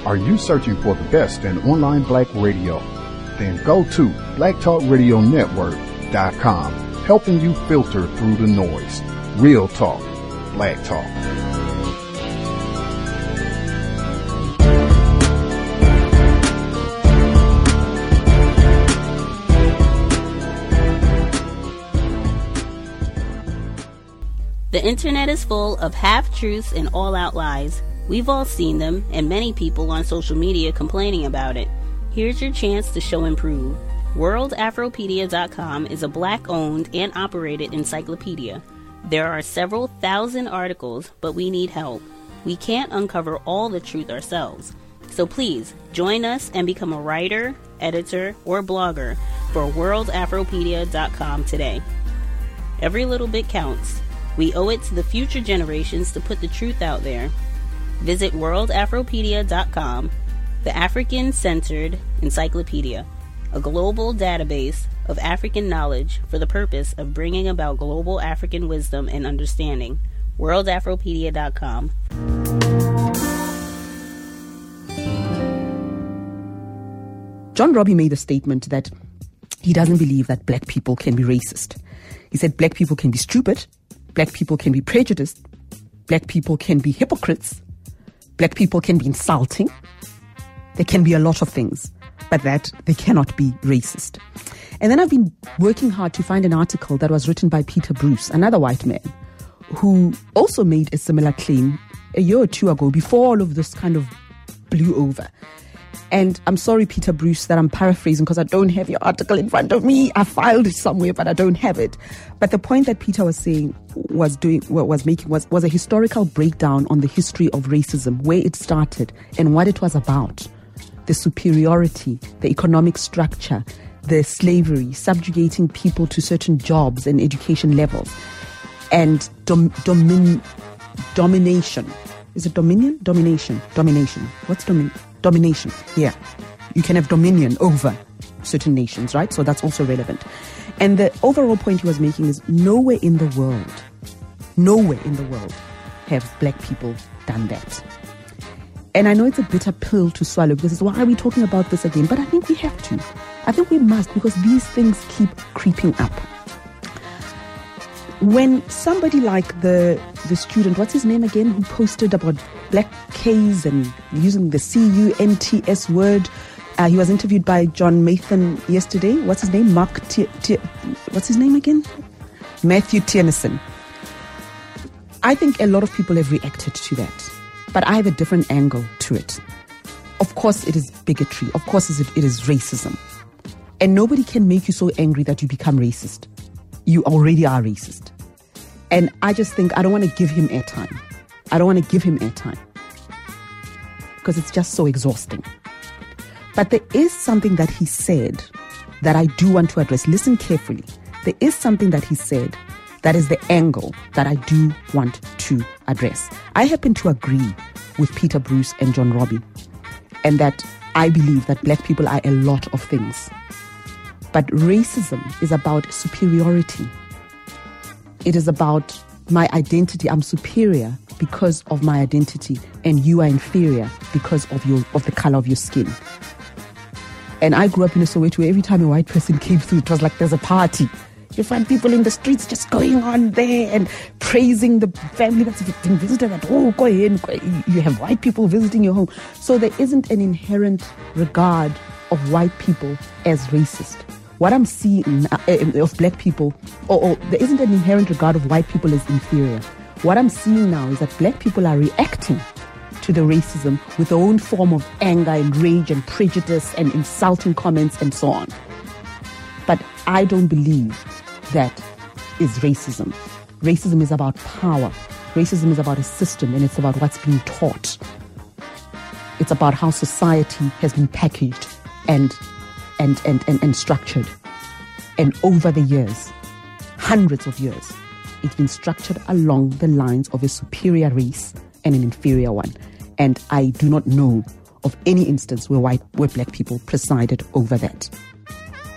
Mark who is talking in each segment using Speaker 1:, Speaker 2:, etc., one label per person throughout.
Speaker 1: Are you searching for the best in online black radio? Then go to blacktalkradionetwork.com, helping you filter through the noise. Real talk, black talk.
Speaker 2: The internet is full of half-truths and all-out lies. We've all seen them, and many people on social media complaining about it. Here's your chance to show and prove. WorldAfropedia.com is a black-owned and operated encyclopedia. There are several thousand articles, but we need help. We can't uncover all the truth ourselves. So please, join us and become a writer, editor, or blogger for WorldAfropedia.com today. Every little bit counts. We owe it to the future generations to put the truth out there. Visit WorldAfropedia.com, the African-centered encyclopedia, a global database of African knowledge for the purpose of bringing about global African wisdom and understanding. WorldAfropedia.com.
Speaker 3: John Robbie made a statement that he doesn't believe that black people can be racist. He said black people can be stupid, black people can be prejudiced, black people can be hypocrites, black people can be insulting. There can be a lot of things, but that they cannot be racist. And then I've been working hard to find an article that was written by Peter Bruce, another white man, who also made a similar claim a year or two ago before all of this kind of blew over. And I'm sorry, Peter Bruce, that I'm paraphrasing because I don't have your article in front of me. I filed it somewhere, but I don't have it. But the point that Peter was saying was a historical breakdown on the history of racism, where it started and what it was about. The superiority, the economic structure, the slavery, subjugating people to certain jobs and education levels, and domination. Is it dominion? Domination. What's domination? Yeah. You can have dominion over certain nations, right? So that's also relevant. And the overall point he was making is nowhere in the world have black people done that. And I know it's a bitter pill to swallow because it's, why are we talking about this again? But I think we have to. I think we must, because these things keep creeping up. When somebody like the student, what's his name again, who posted about black K's and using the CUNTS word, he was interviewed by John Mathan yesterday. What's his name? What's his name again? Matthew Tiernison. I think a lot of people have reacted to that, but I have a different angle to it. Of course it is bigotry. Of course it is racism. And nobody can make you so angry that you become racist. You already are racist. And I just think I don't want to give him airtime. Because it's just so exhausting. But there is something that he said that I do want to address. Listen carefully. There is something that he said that is the angle that I do want to address. I happen to agree with Peter Bruce and John Robbie, and that I believe that black people are a lot of things. But racism is about superiority. It is about my identity. I'm superior because of my identity, and you are inferior because of the color of your skin. And I grew up in a Soweto where every time a white person came through, it was like there's a party. You find people in the streets just going on there and praising the family that's being visited. That, oh, go in. You have white people visiting your home. So there isn't an inherent regard of white people as racist. What I'm seeing of black people, or there isn't an inherent regard of white people as inferior. What I'm seeing now is that black people are reacting to the racism with their own form of anger and rage and prejudice and insulting comments and so on. But I don't believe that is racism. Racism is about power. Racism is about a system, and it's about what's being taught. It's about how society has been packaged and structured. And over the years, hundreds of years, it's been structured along the lines of a superior race and an inferior one. And I do not know of any instance where black people presided over that.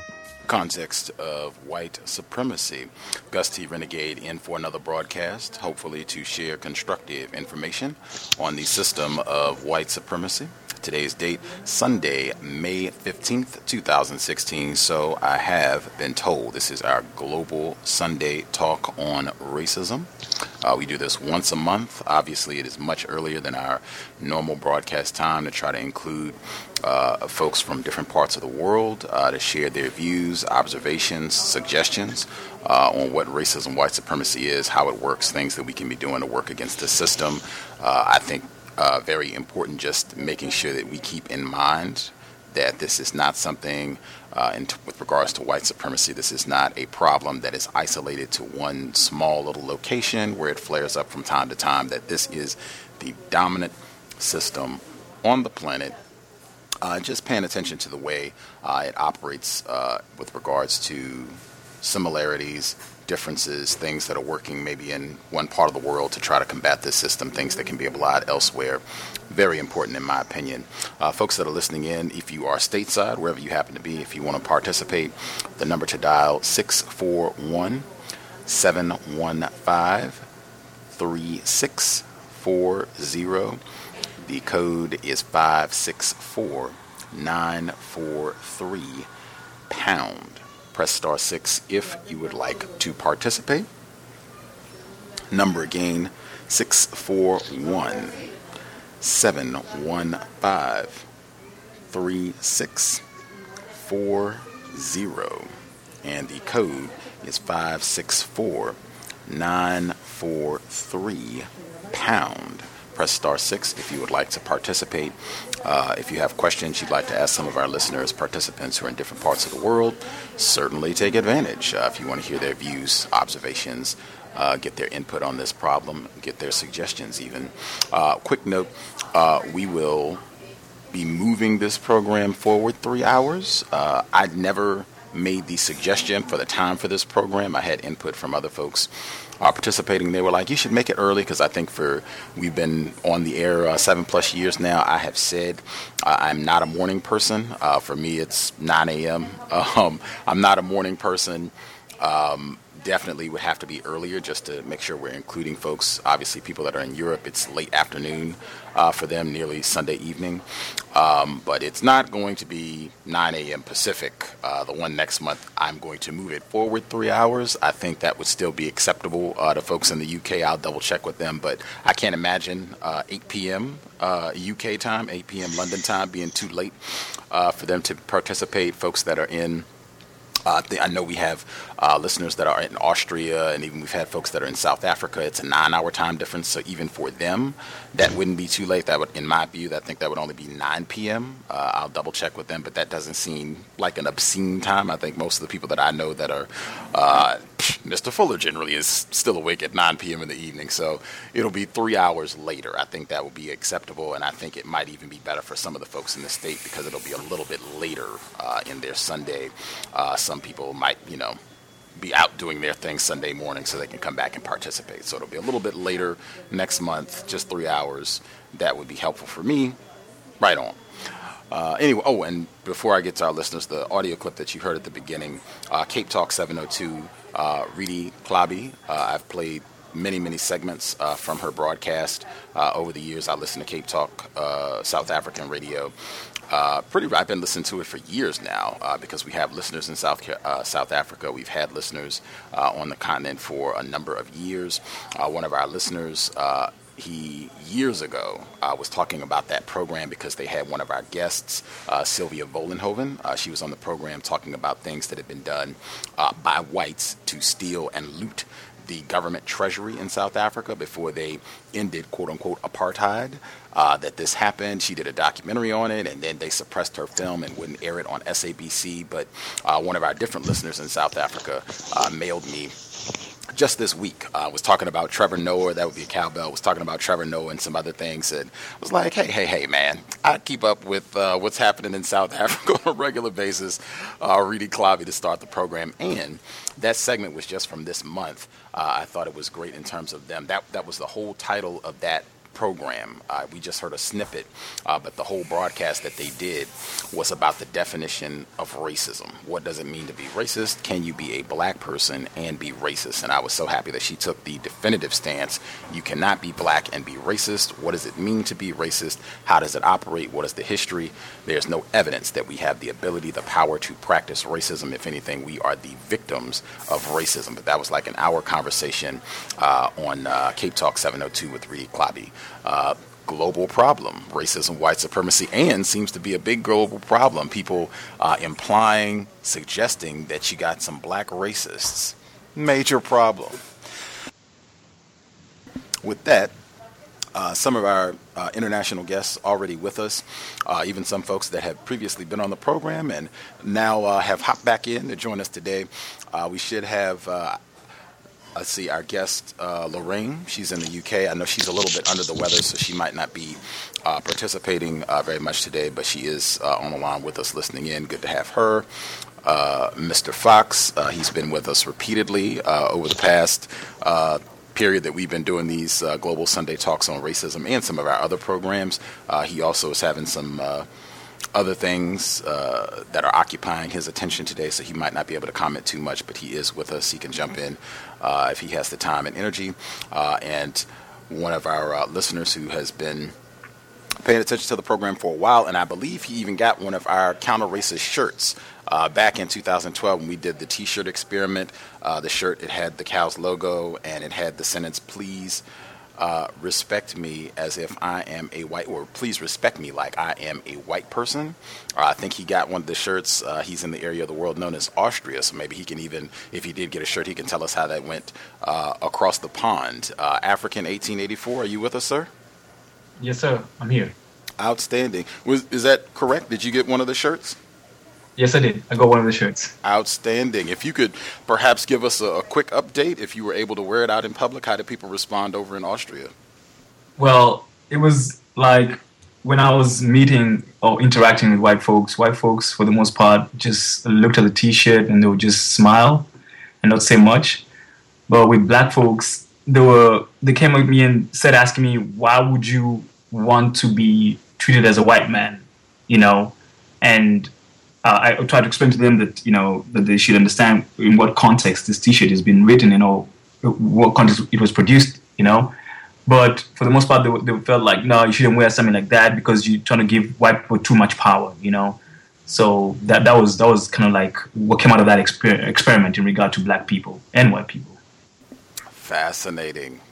Speaker 4: context of white supremacy. Gus T. Renegade in for another broadcast, hopefully to share constructive information on the system of white supremacy. Today's date, Sunday, May 15th, 2016. So I have been told this is our global Sunday talk on racism. We do this once a month. Obviously, it is much earlier than our normal broadcast time to try to include folks from different parts of the world to share their views, observations, suggestions on what racism, white supremacy is, how it works, things that we can be doing to work against the system. I think very important just making sure that we keep in mind that this is not something, with regards to white supremacy, this is not a problem that is isolated to one small little location where it flares up from time to time, that this is the dominant system on the planet. Just paying attention to the way it operates with regards to similarities, differences, things that are working maybe in one part of the world to try to combat this system, things that can be applied elsewhere. Very important in my opinion. Folks that are listening in, if you are stateside, wherever you happen to be, if you want to participate, the number to dial 641-715-3640. The code is 564943 pound. Press star 6 if you would like to participate. Number again, 641-715-3640. And the code is 564943 pound. Press star 6 if you would like to participate. If you have questions you'd like to ask some of our listeners, participants who are in different parts of the world, certainly take advantage. If you want to hear their views, observations, get their input on this problem, get their suggestions even. Quick note, we will be moving this program forward 3 hours. I'd never made the suggestion for the time for this program. I had input from other folks participating. They were like, you should make it early, because I think we've been on the air 7+ years now. I have said I'm not a morning person. For me, it's 9 a.m. I'm not a morning person. Definitely would have to be earlier just to make sure we're including folks. Obviously, people that are in Europe, it's late afternoon for them, nearly Sunday evening. But it's not going to be 9 a.m. Pacific. The one next month, I'm going to move it forward 3 hours. I think that would still be acceptable to folks in the UK. I'll double check with them, but I can't imagine 8 p.m. UK time, 8 p.m. London time being too late for them to participate. Folks that are in I know we have listeners that are in Austria, and even we've had folks that are in South Africa. It's a 9-hour time difference, so even for them, that wouldn't be too late. That would, in my view, I think that would only be 9 p.m. I'll double check with them, but that doesn't seem like an obscene time. I think most of the people that I know that are Mr. Fuller generally is still awake at 9 p.m. in the evening, so it'll be 3 hours later. I think that would be acceptable, and I think it might even be better for some of the folks in the state because it'll be a little bit later in their Sunday. Some people might, be out doing their thing Sunday morning so they can come back and participate. So it'll be a little bit later next month, just 3 hours. That would be helpful for me. Right on. Anyway, and before I get to our listeners, the audio clip that you heard at the beginning, Cape Talk 702, Reedy Klabi. I've played many segments from her broadcast over the years. I listen to Cape Talk South African radio. I've been listening to it for years now because we have listeners in South Africa. We've had listeners on the continent for a number of years. One of our listeners, he years ago was talking about that program because they had one of our guests, Sylvia Vollenhoven. She was on the program talking about things that had been done by whites to steal and loot the government treasury in South Africa before they ended, quote-unquote, apartheid. That this happened. She did a documentary on it, and then they suppressed her film and wouldn't air it on SABC. But one of our different listeners in South Africa mailed me just this week. Was talking about Trevor Noah, that would be a cowbell, was talking about Trevor Noah and some other things, and was like, hey, man, I keep up with what's happening in South Africa on a regular basis. Reedy Klabi to start the program, and that segment was just from this month. I thought it was great in terms of them. That was the whole title of that program. We just heard a snippet, but the whole broadcast that they did was about the definition of racism. What does it mean to be racist? Can you be a black person and be racist? And I was so happy that she took the definitive stance. You cannot be black and be racist. What does it mean to be racist? How does it operate? What is the history? There's no evidence that we have the ability, the power to practice racism. If anything, we are the victims of racism. But that was like an hour conversation on Cape Talk 702 with Reed Klobby. Global problem, racism, white supremacy, and seems to be a big global problem. People implying, suggesting that you got some black racists. Major problem. With that, some of our international guests already with us, even some folks that have previously been on the program and now have hopped back in to join us today. We should have, let's see, our guest, Lorraine. She's in the UK. I know she's a little bit under the weather, so she might not be participating very much today, but she is on the line with us listening in. Good to have her. Mr. Fox, he's been with us repeatedly over the past period that we've been doing these Global Sunday Talks on racism and some of our other programs. He also is having some other things that are occupying his attention today, so he might not be able to comment too much, but he is with us. He can jump in if he has the time and energy. And one of our listeners who has been paying attention to the program for a while, and I believe he even got one of our counter-racist shirts back in 2012 when we did the T-shirt experiment. The shirt, it had the Cows logo, and it had the sentence, please respect me as if I am a white, or please respect me like I am a white person. I think he got one of the shirts. He's in the area of the world known as Austria, so maybe he can even, if he did get a shirt, he can tell us how that went across the pond. African 1884, are you with us, sir?
Speaker 5: Yes, sir. I'm here.
Speaker 4: Outstanding. Is that correct? Did you get one of the shirts?
Speaker 5: Yes, I did. I got one of the shirts.
Speaker 4: Outstanding. If you could perhaps give us a quick update, if you were able to wear it out in public, how did people respond over in Austria?
Speaker 5: Well, it was like when I was meeting or interacting with white folks, for the most part, just looked at the T-shirt and they would just smile and not say much. But with black folks, they came with me and asking me, why would you want to be treated as a white man, And I tried to explain to them that, that they should understand in what context this T-shirt has been written and what context it was produced, But for the most part, they felt like, no, you shouldn't wear something like that because you're trying to give white people too much power, So that was kind of like what came out of that experiment in regard to black people and white people.
Speaker 4: Fascinating.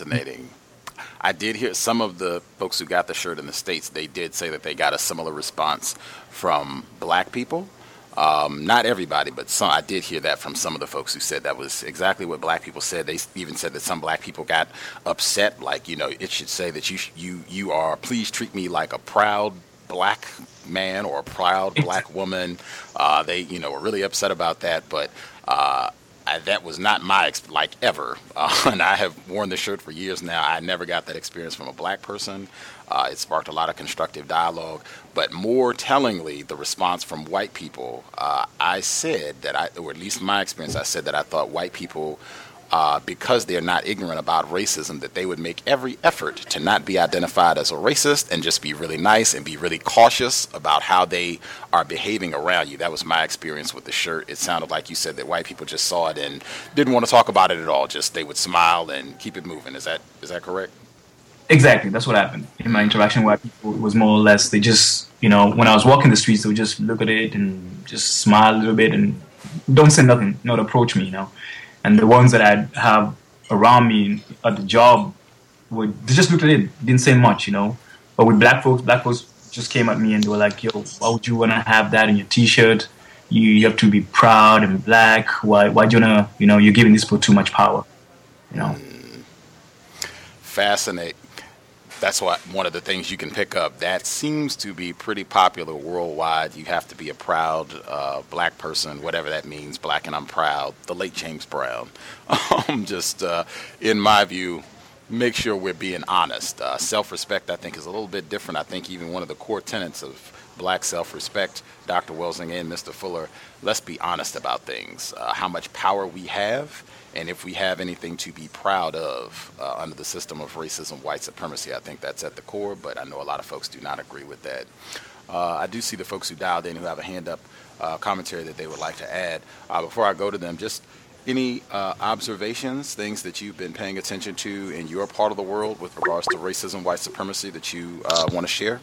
Speaker 4: I did hear some of the folks who got the shirt in the States, they did say that they got a similar response from black people. Not everybody, but some. I did hear that from some of the folks who said that was exactly what black people said. They even said that some black people got upset, like, it should say that you are, please treat me like a proud black man or a proud black woman. They, were really upset about that, but that was not my ever, and I have worn the shirt for years now. I never got that experience from a black person. It sparked a lot of constructive dialogue, but more tellingly, the response from white people. I said that or at least my experience, I said that I thought white people, because they're not ignorant about racism, that they would make every effort to not be identified as a racist and just be really nice and be really cautious about how they are behaving around you. That was my experience with the shirt. It sounded like you said that white people just saw it and didn't want to talk about it at all. Just they would smile and keep it moving. Is that correct?
Speaker 5: Exactly. That's what happened. In my interaction with white people, it was more or less, they just, when I was walking the streets, they would just look at it and just smile a little bit and don't say nothing, not approach me, And the ones that I have around me at the job, they just looked at it, didn't say much, But with black folks just came at me and they were like, yo, why would you want to have that in your T-shirt? You have to be proud and black. Why do you want to, you're giving these people too much power,
Speaker 4: Fascinating. That's one of the things you can pick up. That seems to be pretty popular worldwide. You have to be a proud black person, whatever that means. Black and I'm proud. The late James Brown. Just in my view, make sure we're being honest. Self-respect, I think, is a little bit different. I think even one of the core tenets of black self-respect, Dr. Welsing and Mr. Fuller, let's be honest about things. How much power we have and if we have anything to be proud of under the system of racism, white supremacy. I think that's at the core, but I know a lot of folks do not agree with that. I do see the folks who dialed in who have a hand up commentary that they would like to add. Before I go to them, just any observations, things that you've been paying attention to in your part of the world with regards to racism, white supremacy that you want to share?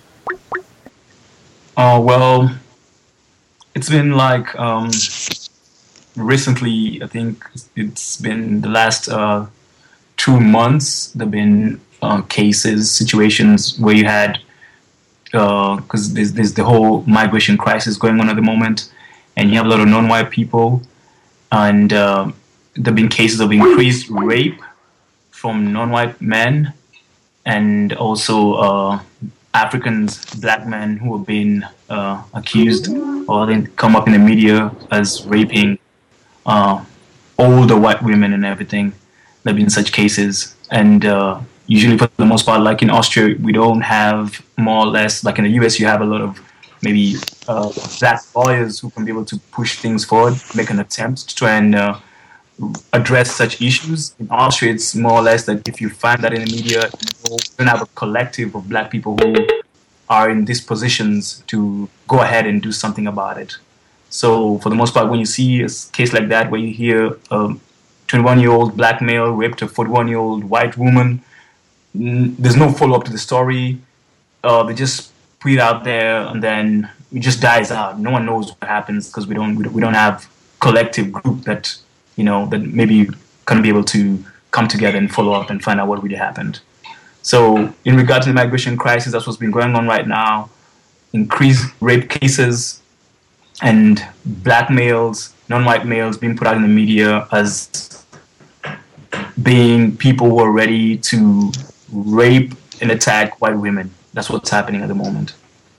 Speaker 5: Well, it's been like recently, I think it's been the last 2 months, there have been cases, situations where you had, because there's the whole migration crisis going on at the moment, and you have a lot of non-white people, and there have been cases of increased rape from non-white men, and also Africans, black men who have been accused or then come up in the media as raping older white women and everything. There have been such cases, and usually for the most part, like in Austria, we don't have, more or less, like in the US, you have a lot of maybe black lawyers who can be able to push things forward, make an attempt to try and address such issues. In Austria, it's more or less that if you find that in the media, you don't have a collective of black people who are in these positions to go ahead and do something about it. So for the most part, when you see a case like that, where you hear a 21-year-old black male raped a 41-year-old white woman, there's no follow-up to the story. They just put it out there, and then it just dies out. No one knows what happens because we don't have collective group that, you know, that maybe can be able to come together and follow up and find out what really happened. So in regard to the migration crisis, that's what's been going on right now. Increased rape cases and black males, non-white males being put out in the media as being people who are ready to rape and attack white women. That's what's happening at the moment.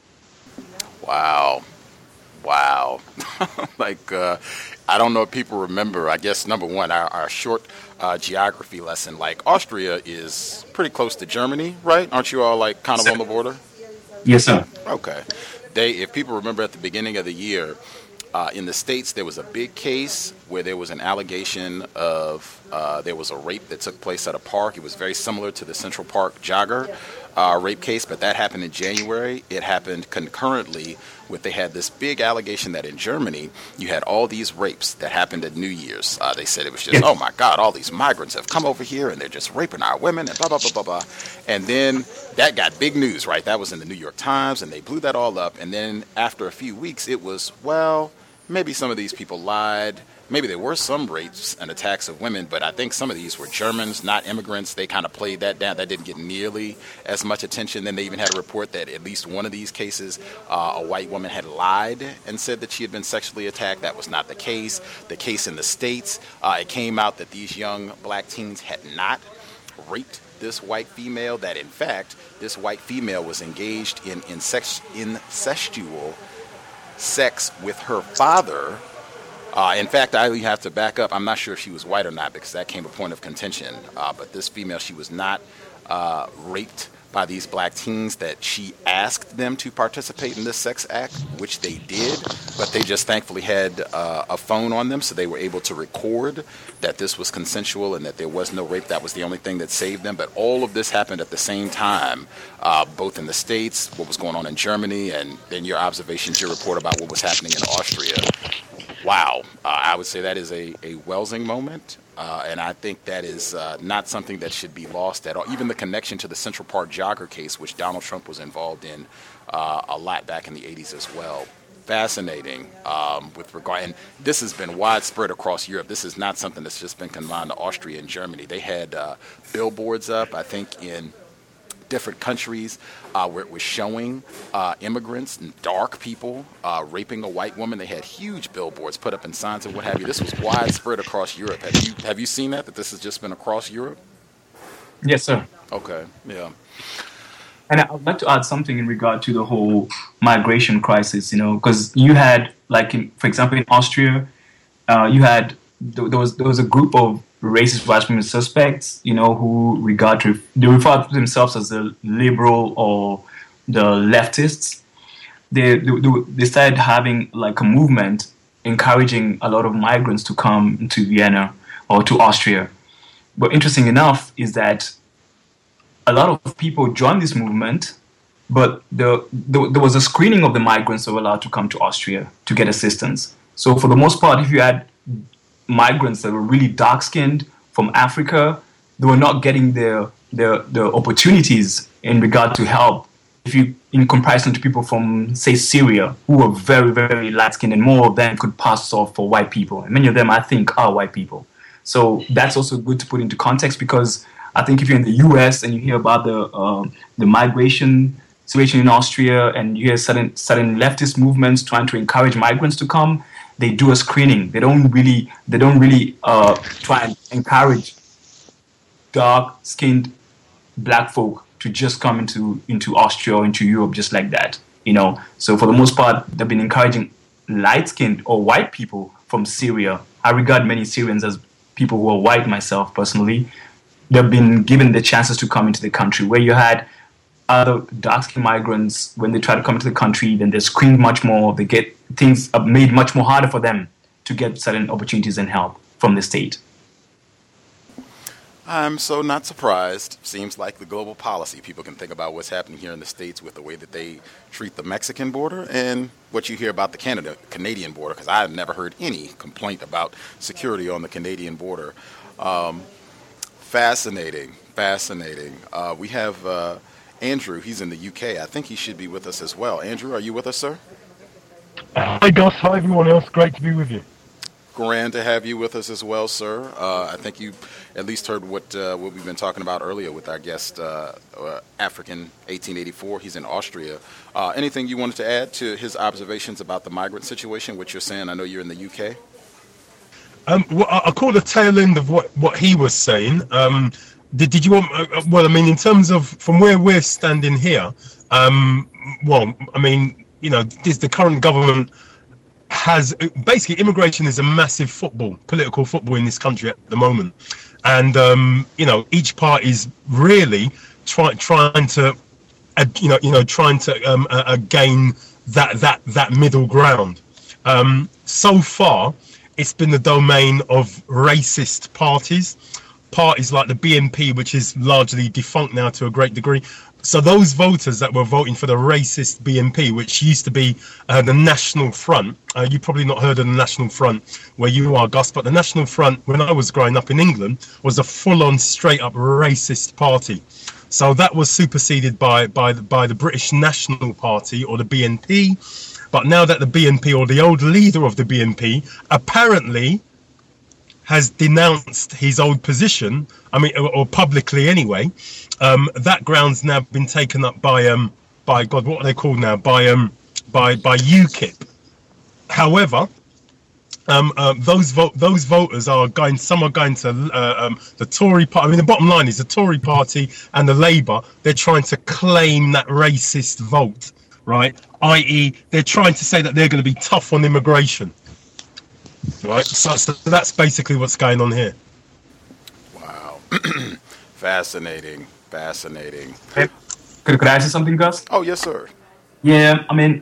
Speaker 4: Wow. Like, I don't know if people remember, I guess, number one, our short geography lesson. Like, Austria is pretty close to Germany, right? Aren't you all, like, kind of on the border?
Speaker 5: Yes, sir.
Speaker 4: Okay. If people remember at the beginning of the year, in the States, there was a big case where there was an allegation of there was a rape that took place at a park. It was very similar to the Central Park jogger rape case, but that happened in January. It happened concurrently with, they had this big allegation that in Germany, you had all these rapes that happened at New Year's. They said it was just, oh my God, all these migrants have come over here and they're just raping our women and blah, blah, blah, blah, blah. And then that got big news, right? That was in the New York Times, and they blew that all up. And then after a few weeks, it was, well, maybe some of these people lied. Maybe there were some rapes and attacks of women, but I think some of these were Germans, not immigrants. They kind of played that down. That didn't get nearly as much attention. Then they even had a report that at least one of these cases, a white woman had lied and said that she had been sexually attacked. That was not the case. The case in the States, it came out that these young black teens had not raped this white female, that in fact, this white female was engaged in incestual sex with her father. In fact, I have to back up. I'm not sure if she was white or not because that came a point of contention. But this female, she was not raped by these black teens, that she asked them to participate in this sex act, which they did. But they just thankfully had a phone on them, so they were able to record that this was consensual and that there was no rape. That was the only thing that saved them. But all of this happened at the same time, both in the States, what was going on in Germany, and then your observations, your report about what was happening in Austria. Wow. I would say that is a Welsing moment, and I think that is not something that should be lost at all. Even the connection to the Central Park jogger case, which Donald Trump was involved in a lot back in the 80s as well. Fascinating with regard, and this has been widespread across Europe. This is not something that's just been confined to Austria and Germany. They had billboards up, I think, in different countries where it was showing immigrants and dark people raping a white woman. They had huge billboards put up and signs and what have you. This was widespread across Europe. Have you seen that this has just been across Europe?
Speaker 5: Yes, sir.
Speaker 4: Okay, yeah.
Speaker 5: And I'd like to add something in regard to the whole migration crisis, because you had, like, for example, in Austria, there was a group of racist white women suspects, who they refer to themselves as the liberal or the leftists. They started having like a movement encouraging a lot of migrants to come to Vienna, or to Austria. But interesting enough is that a lot of people joined this movement, but there was a screening of the migrants that were allowed to come to Austria to get assistance. So for the most part, if you had migrants that were really dark-skinned from Africa, they were not getting the opportunities in regard to help. If you, in comparison to people from, say, Syria, who were very, very light-skinned, and more of them could pass off for white people. And many of them, I think, are white people. So that's also good to put into context, because I think if you're in the U.S. and you hear about the migration situation in Austria, and you hear certain leftist movements trying to encourage migrants to come, they do a screening. They don't really try and encourage dark-skinned black folk to just come into Austria or into Europe just like that, you know. So for the most part, they've been encouraging light-skinned or white people from Syria. I regard many Syrians as people who are white myself personally. They've been given the chances to come into the country, where you had other dark-skinned migrants, when they try to come into the country, then they're screened much more. They get things made much more harder for them to get certain opportunities and help from the state.
Speaker 4: I'm so not surprised. Seems like the global policy. People can think about what's happening here in the States with the way that they treat the Mexican border and what you hear about the Canadian border, because I've never heard any complaint about security on the Canadian border. Fascinating. We have Andrew. He's in the UK. I think he should be with us as well. Andrew, are you with us, sir?
Speaker 6: Hi, Gus. Hi, everyone else. Great to be with you.
Speaker 4: Grand to have you with us as well, sir. I think you at least heard what we've been talking about earlier with our guest, African 1884. He's in Austria. Anything you wanted to add to his observations about the migrant situation, what you're saying? I know you're in the UK.
Speaker 6: Well, I caught the tail end of what he was saying. Did you want? Well, I mean, in terms of from where we're standing here, well, I mean, you know, the current government has basically, immigration is a massive political football in this country at the moment, and you know, each party is really trying to gain that middle ground. So far, it's been the domain of racist parties like the BNP, which is largely defunct now to a great degree. So those voters that were voting for the racist BNP, which used to be the National Front, you probably not heard of the National Front where you are, Gus, but the National Front, when I was growing up in England, was a full-on, straight-up racist party. So that was superseded by the British National Party, or the BNP. But now that the BNP, or the old leader of the BNP, apparently has denounced his old position, I mean, or publicly anyway, that ground's now been taken up by God, what are they called now? By UKIP. However, those voters are going. Some are going to the Tory party. I mean, the bottom line is the Tory party and the Labour. They're trying to claim that racist vote, right? I.e., they're trying to say that they're going to be tough on immigration. Right, so that's basically what's going on here.
Speaker 4: Wow, fascinating.
Speaker 5: Hey, could I say something, Gus?
Speaker 4: Oh, yes, sir.
Speaker 5: Yeah, I mean,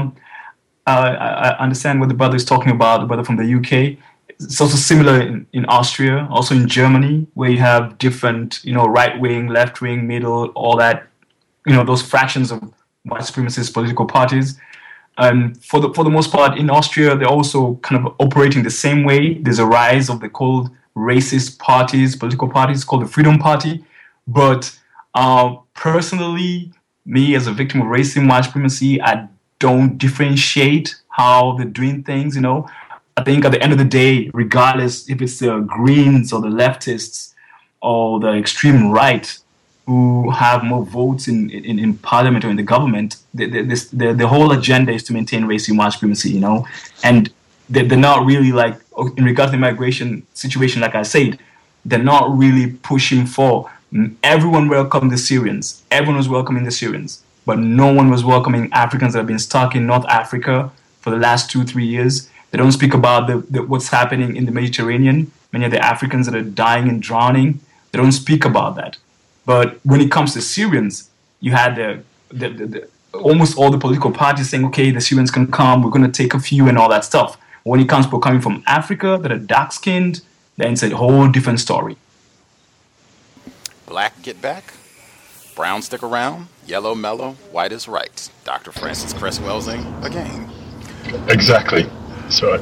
Speaker 5: I understand what the brother is talking about. The brother from the UK. It's also similar in Austria, also in Germany, where you have different, you know, right wing, left wing, middle, all that, you know, those fractions of white supremacist political parties. And for the most part, in Austria, they're also kind of operating the same way. There's a rise of the called racist parties, political parties, called the Freedom Party. But personally, me as a victim of racism, white supremacy, I don't differentiate how they're doing things, you know. I think at the end of the day, regardless if it's the Greens or the leftists or the extreme right, who have more votes in parliament or in the government, the whole agenda is to maintain racism, white supremacy, you know, and they're not really, like, in regard to the migration situation, like I said, they're not really pushing for. Everyone welcomed the Syrians. Everyone was welcoming the Syrians, but no one was welcoming Africans that have been stuck in North Africa for the last 2-3 years. They don't speak about what's happening in the Mediterranean. Many of the Africans that are dying and drowning, they don't speak about that. But when it comes to Syrians, you had the almost all the political parties saying, okay, the Syrians can come, we're going to take a few and all that stuff. When it comes to people coming from Africa that are dark-skinned, then it's a whole different story.
Speaker 4: Black get back, brown stick around, yellow mellow, white is right. Dr. Francis Cress Welsing again.
Speaker 6: Exactly. That's right.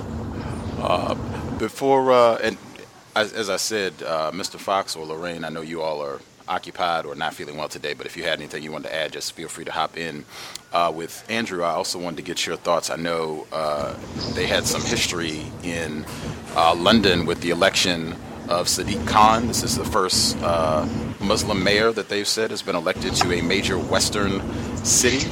Speaker 4: And as I said, Mr. Fox or Lorraine, I know you all are occupied or not feeling well today, but if you had anything you wanted to add, just feel free to hop in. With Andrew, I also wanted to get your thoughts. I know they had some history in London with the election of Sadiq Khan. This is the first Muslim mayor that they've said has been elected to a major Western city.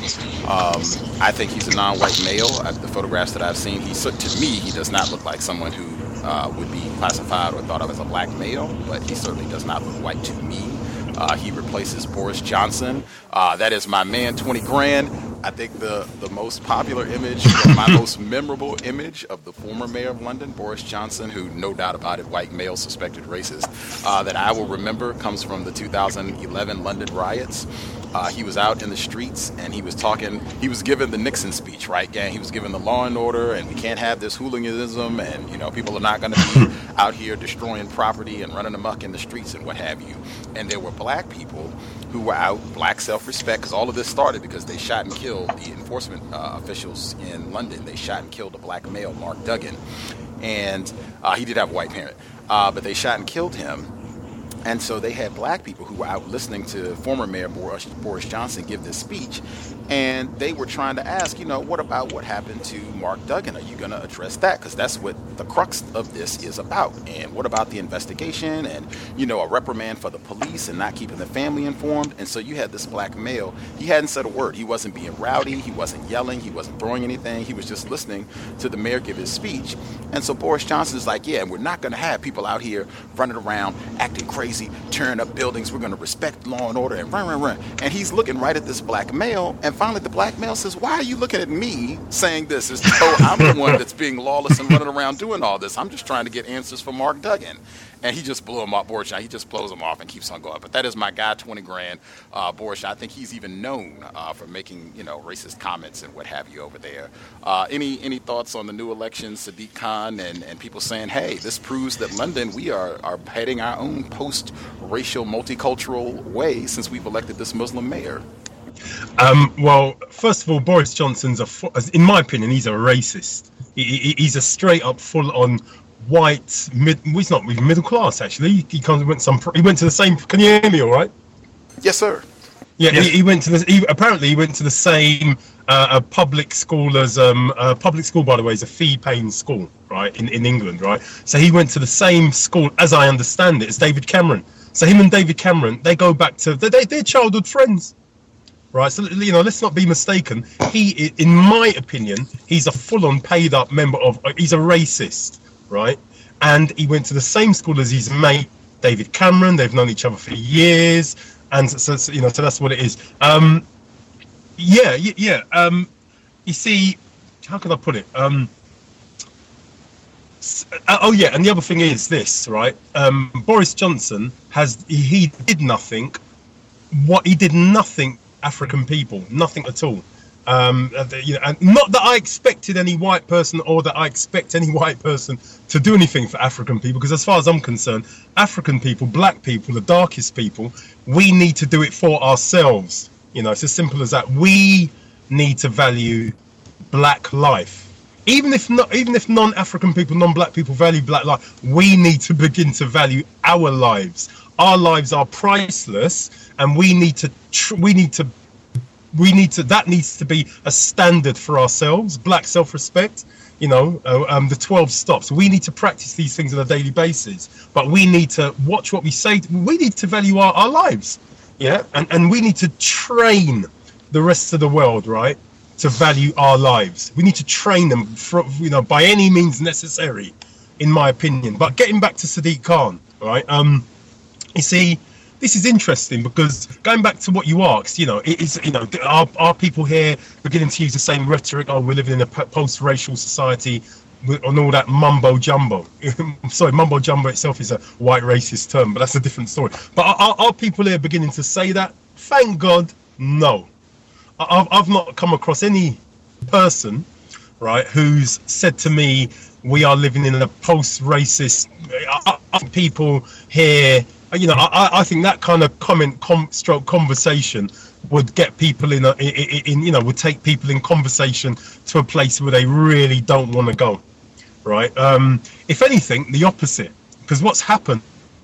Speaker 4: I think he's a non-white male. The photographs that I've seen, to me, he does not look like someone who would be classified or thought of as a black male, but he certainly does not look white to me. He replaces Boris Johnson. That is my man, 20 grand. I think the most popular image, or my most memorable image of the former mayor of London, Boris Johnson, who no doubt about it, white male, suspected racist, that I will remember comes from the 2011 London riots. He was out in the streets and he was given the Nixon speech, right? Yeah, he was given the law and order and we can't have this hooliganism and, people are not going to be out here destroying property and running amok in the streets and what have you. And there were black people who were out, black self-respect, because all of this started because they shot and killed the enforcement officials in London. They shot and killed a black male, Mark Duggan. And he did have a white parent, but they shot and killed him. And so they had black people who were out listening to former Mayor Boris Johnson give this speech. And they were trying to ask, what about what happened to Mark Duggan? Are you going to address that? Because that's what the crux of this is about. And what about the investigation and, a reprimand for the police and not keeping the family informed? And so you had this black male. He hadn't said a word. He wasn't being rowdy. He wasn't yelling. He wasn't throwing anything. He was just listening to the mayor give his speech. And so Boris Johnson is like, yeah, we're not going to have people out here running around acting crazy, tearing up buildings. We're going to respect law and order and run. And he's looking right at this black male. And finally, the black male says, why are you looking at me saying this? As though I'm the one that's being lawless and running around doing all this. I'm just trying to get answers for Mark Duggan. And he just blew him off, Boris Johnson. He just blows him off and keeps on going. But that is my guy, 20 grand, Boris Johnson. I think he's even known for making, racist comments and what have you over there. Any thoughts on the new election, Sadiq Khan, and people saying, hey, this proves that London, we are heading our own post-racial, multicultural way since we've elected this Muslim mayor?
Speaker 6: Well, first of all, Boris Johnson's in my opinion, he's a racist. He's a straight up full-on white he's not even middle class actually. He went to the same. Can you hear me all right?
Speaker 4: Yes, sir.
Speaker 6: Yeah, yes. He went to apparently he went to the same public school as public school, by the way, is a fee-paying school, right, in England, right? So he went to the same school, as I understand it, as David Cameron. So him and David Cameron, they go back to they're childhood friends. Right, so let's not be mistaken. He, in my opinion, he's a full-on paid-up member he's a racist, right? And he went to the same school as his mate David Cameron. They've known each other for years, and so that's what it is. You see, how can I put it? And the other thing is this, right? Boris Johnson he did nothing. He did nothing. African people, nothing at all. And not that I expected any white person or that I expect any white person to do anything for African people, because as far as I'm concerned, African people, black people, the darkest people, we need to do it for ourselves. It's as simple as that. We need to value black life. Even if non-African people, non-black people value black life, we need to begin to value our lives. Our lives are priceless, and that needs to be a standard for ourselves. Black self-respect, the 12 stops. We need to practice these things on a daily basis, but we need to watch what we say. We need to value our lives, yeah, and we need to train the rest of the world, right, to value our lives. We need to train them, by any means necessary, in my opinion. But getting back to Sadiq Khan, right? You see, this is interesting because going back to what you asked, are people here beginning to use the same rhetoric? Oh, we're living in a post-racial society and all that mumbo jumbo. Sorry, mumbo jumbo itself is a white racist term, but that's a different story. But are people here beginning to say that? Thank God, no. I've not come across any person, right, who's said to me, we are living in a post-racist I think people here, I think that kind of stroke conversation would get people would take people in conversation to a place where they really don't want to go, right? If anything, the opposite, because what's happened.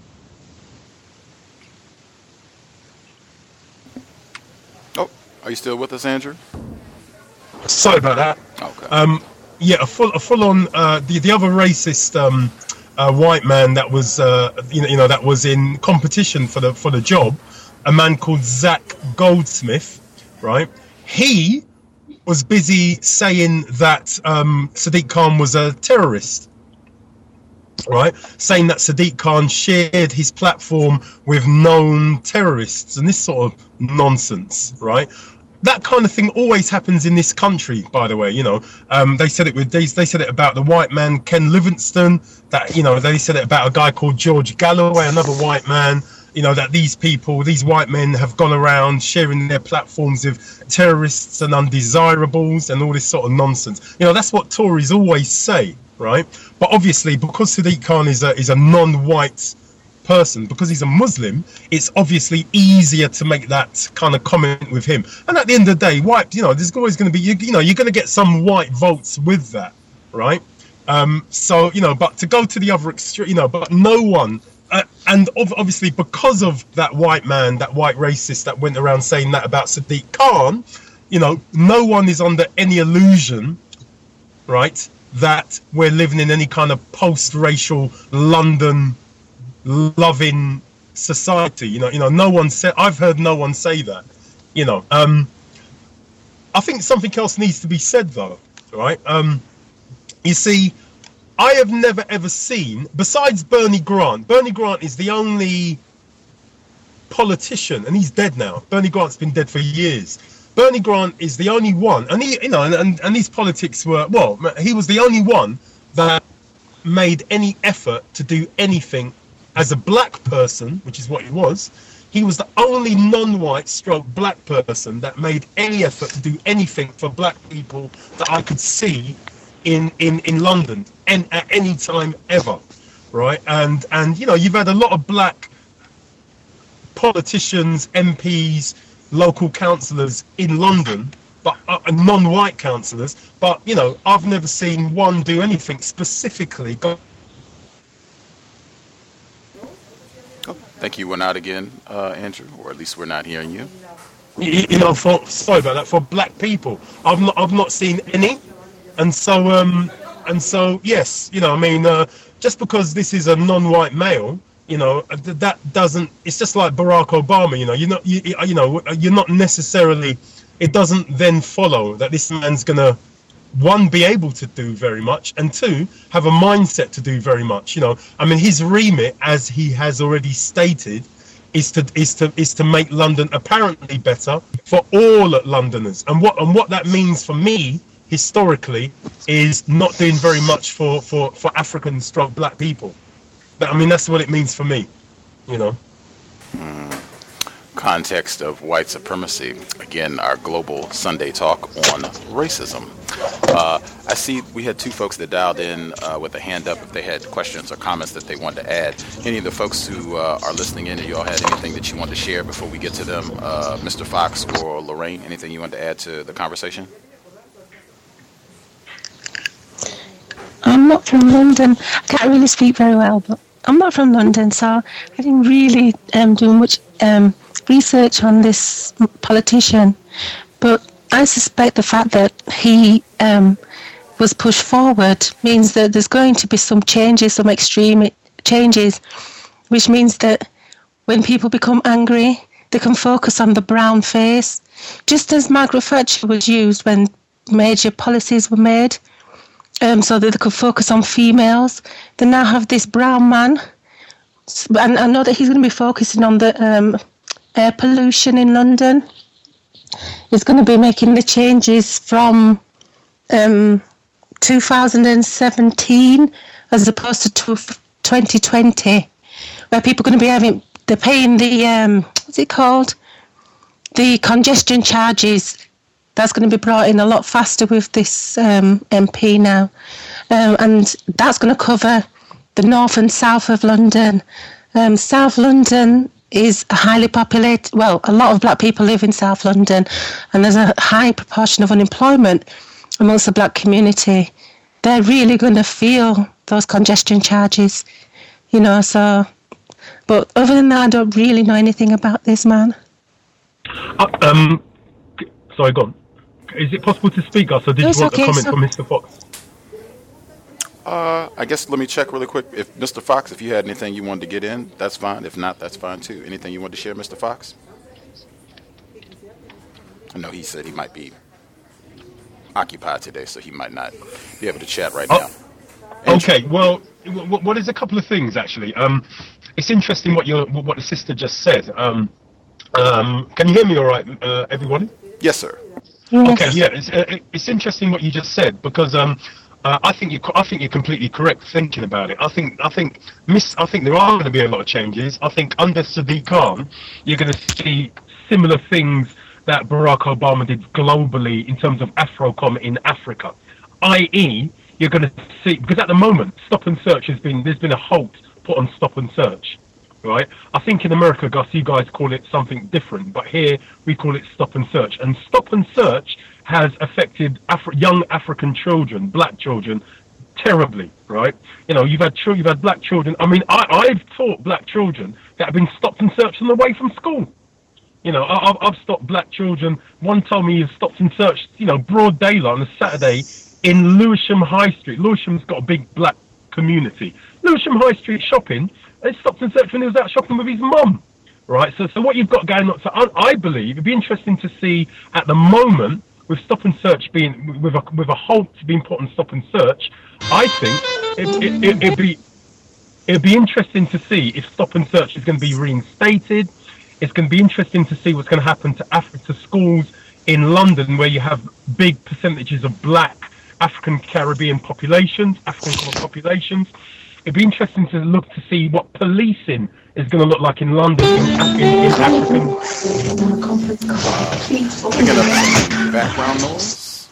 Speaker 4: Oh, are you still with us, Andrew?
Speaker 6: Sorry about that.
Speaker 4: Okay.
Speaker 6: A full on the other racist white man that was that was in competition for the job, a man called Zach Goldsmith, right? He was busy saying that Sadiq Khan was a terrorist, right? Saying that Sadiq Khan shared his platform with known terrorists and this sort of nonsense, right? That kind of thing always happens in this country, by the way. They said it about the white man Ken Livingstone. That they said it about a guy called George Galloway, another white man. That these white men have gone around sharing their platforms with terrorists and undesirables and all this sort of nonsense. That's what Tories always say, right? But obviously, because Sadiq Khan is a non-white person, because he's a Muslim, it's obviously easier to make that kind of comment with him. And at the end of the day, there's always going to be, you're going to get some white votes with that, right? But to go to the other extreme, but no one, and obviously because of that white man, that white racist that went around saying that about Sadiq Khan, no one is under any illusion, right, that we're living in any kind of post-racial London loving society. No one said, I've heard no one say that. I think something else needs to be said though, right? You see, I have never ever seen, besides Bernie Grant is the only politician, and he's dead now. Bernie Grant's been dead for years. Bernie Grant is the only one, and he, and his politics were, he was the only one that made any effort to do anything as a black person, which is what he was. He was the only non-white stroke black person that made any effort to do anything for black people that I could see in London and at any time ever, right? And you've had a lot of black politicians, MPs, local councillors in London, but non-white councillors, but I've never seen one do anything specifically.
Speaker 4: Think you went out again, Andrew, or at least we're not hearing you.
Speaker 6: Sorry about that. For black people, I've not seen any, and so yes, just because this is a non-white male, that doesn't. It's just like Barack Obama. You're not necessarily. It doesn't then follow that this man's gonna, one, be able to do very much, and two, have a mindset to do very much. His remit, as he has already stated, is to make London apparently better for all Londoners. And what that means for me historically is not doing very much for African stroke black people. That's what it means for me.
Speaker 4: Context of white supremacy. Again, our global Sunday talk on racism. I see we had two folks that dialed in with a hand up if they had questions or comments that they wanted to add. Any of the folks who are listening in, you all had anything that you want to share before we get to them? Mr. Fox or Lorraine, anything you want to add to the conversation?
Speaker 7: I'm not from London. I can't really speak very well, but I'm not from London, so I didn't really do much research on this politician. But I suspect the fact that he was pushed forward means that there's going to be some changes, some extreme changes, which means that when people become angry, they can focus on the brown face, just as Margaret Thatcher was used when major policies were made, so that they could focus on females. They now have this brown man, and I know that he's going to be focusing on the air pollution in London. He's going to be making the changes from 2017 as opposed to 2020, where people are going to be they're paying the, what's it called? The congestion charges. That's going to be brought in a lot faster with this MP now. And that's going to cover the north and south of London. South London is highly populated. Well, a lot of black people live in South London, and there's a high proportion of unemployment amongst the black community. They're really going to feel those congestion charges, you know, so... But other than that, I don't really know anything about this man.
Speaker 6: Sorry, go on. Is it possible to speak, Gus, or did you want a comment from Mr. Fox?
Speaker 4: I guess let me check really quick. If Mr. Fox, if you had anything you wanted to get in, that's fine. If not, that's fine too. Anything you want to share, Mr. Fox? I know he said he might be occupied today, so he might not be able to chat right now.
Speaker 6: Okay, well, there's a couple of things actually. It's interesting what the sister just said. Can you hear me all right, everyone?
Speaker 4: Yes, sir.
Speaker 7: Yes.
Speaker 6: Okay, yeah, it's interesting what you just said, because I think you're completely correct thinking about it. I think there are going to be a lot of changes. I think under Sadiq Khan, you're going to see similar things that Barack Obama did globally in terms of Afrocom in Africa, i.e., you're going to see, because at the moment, stop and search there's been a halt put on stop and search, right? I think in America, Gus, you guys call it something different, but here we call it stop and search. And stop and search has affected young African children, black children, terribly, right? You know, you've had black children. I mean, I've taught black children that have been stopped and searched on the way from school. You know, I've stopped black children. One told me he stopped and searched, you know, broad daylight on a Saturday in Lewisham High Street. Lewisham's got a big black community. Lewisham High Street shopping, they stopped and searched when he was out shopping with his mum, right? So what you've got going on, so I believe it'd be interesting to see at the moment, with stop and search being, with a halt being put on stop and search, I think it'd be interesting to see if stop and search is going to be reinstated. It's going to be interesting to see what's going to happen to schools in London, where you have big percentages of black African Caribbean populations, African populations. It'd be interesting to look to see what policing is going to look like in London in African.
Speaker 4: Picking up some background noise.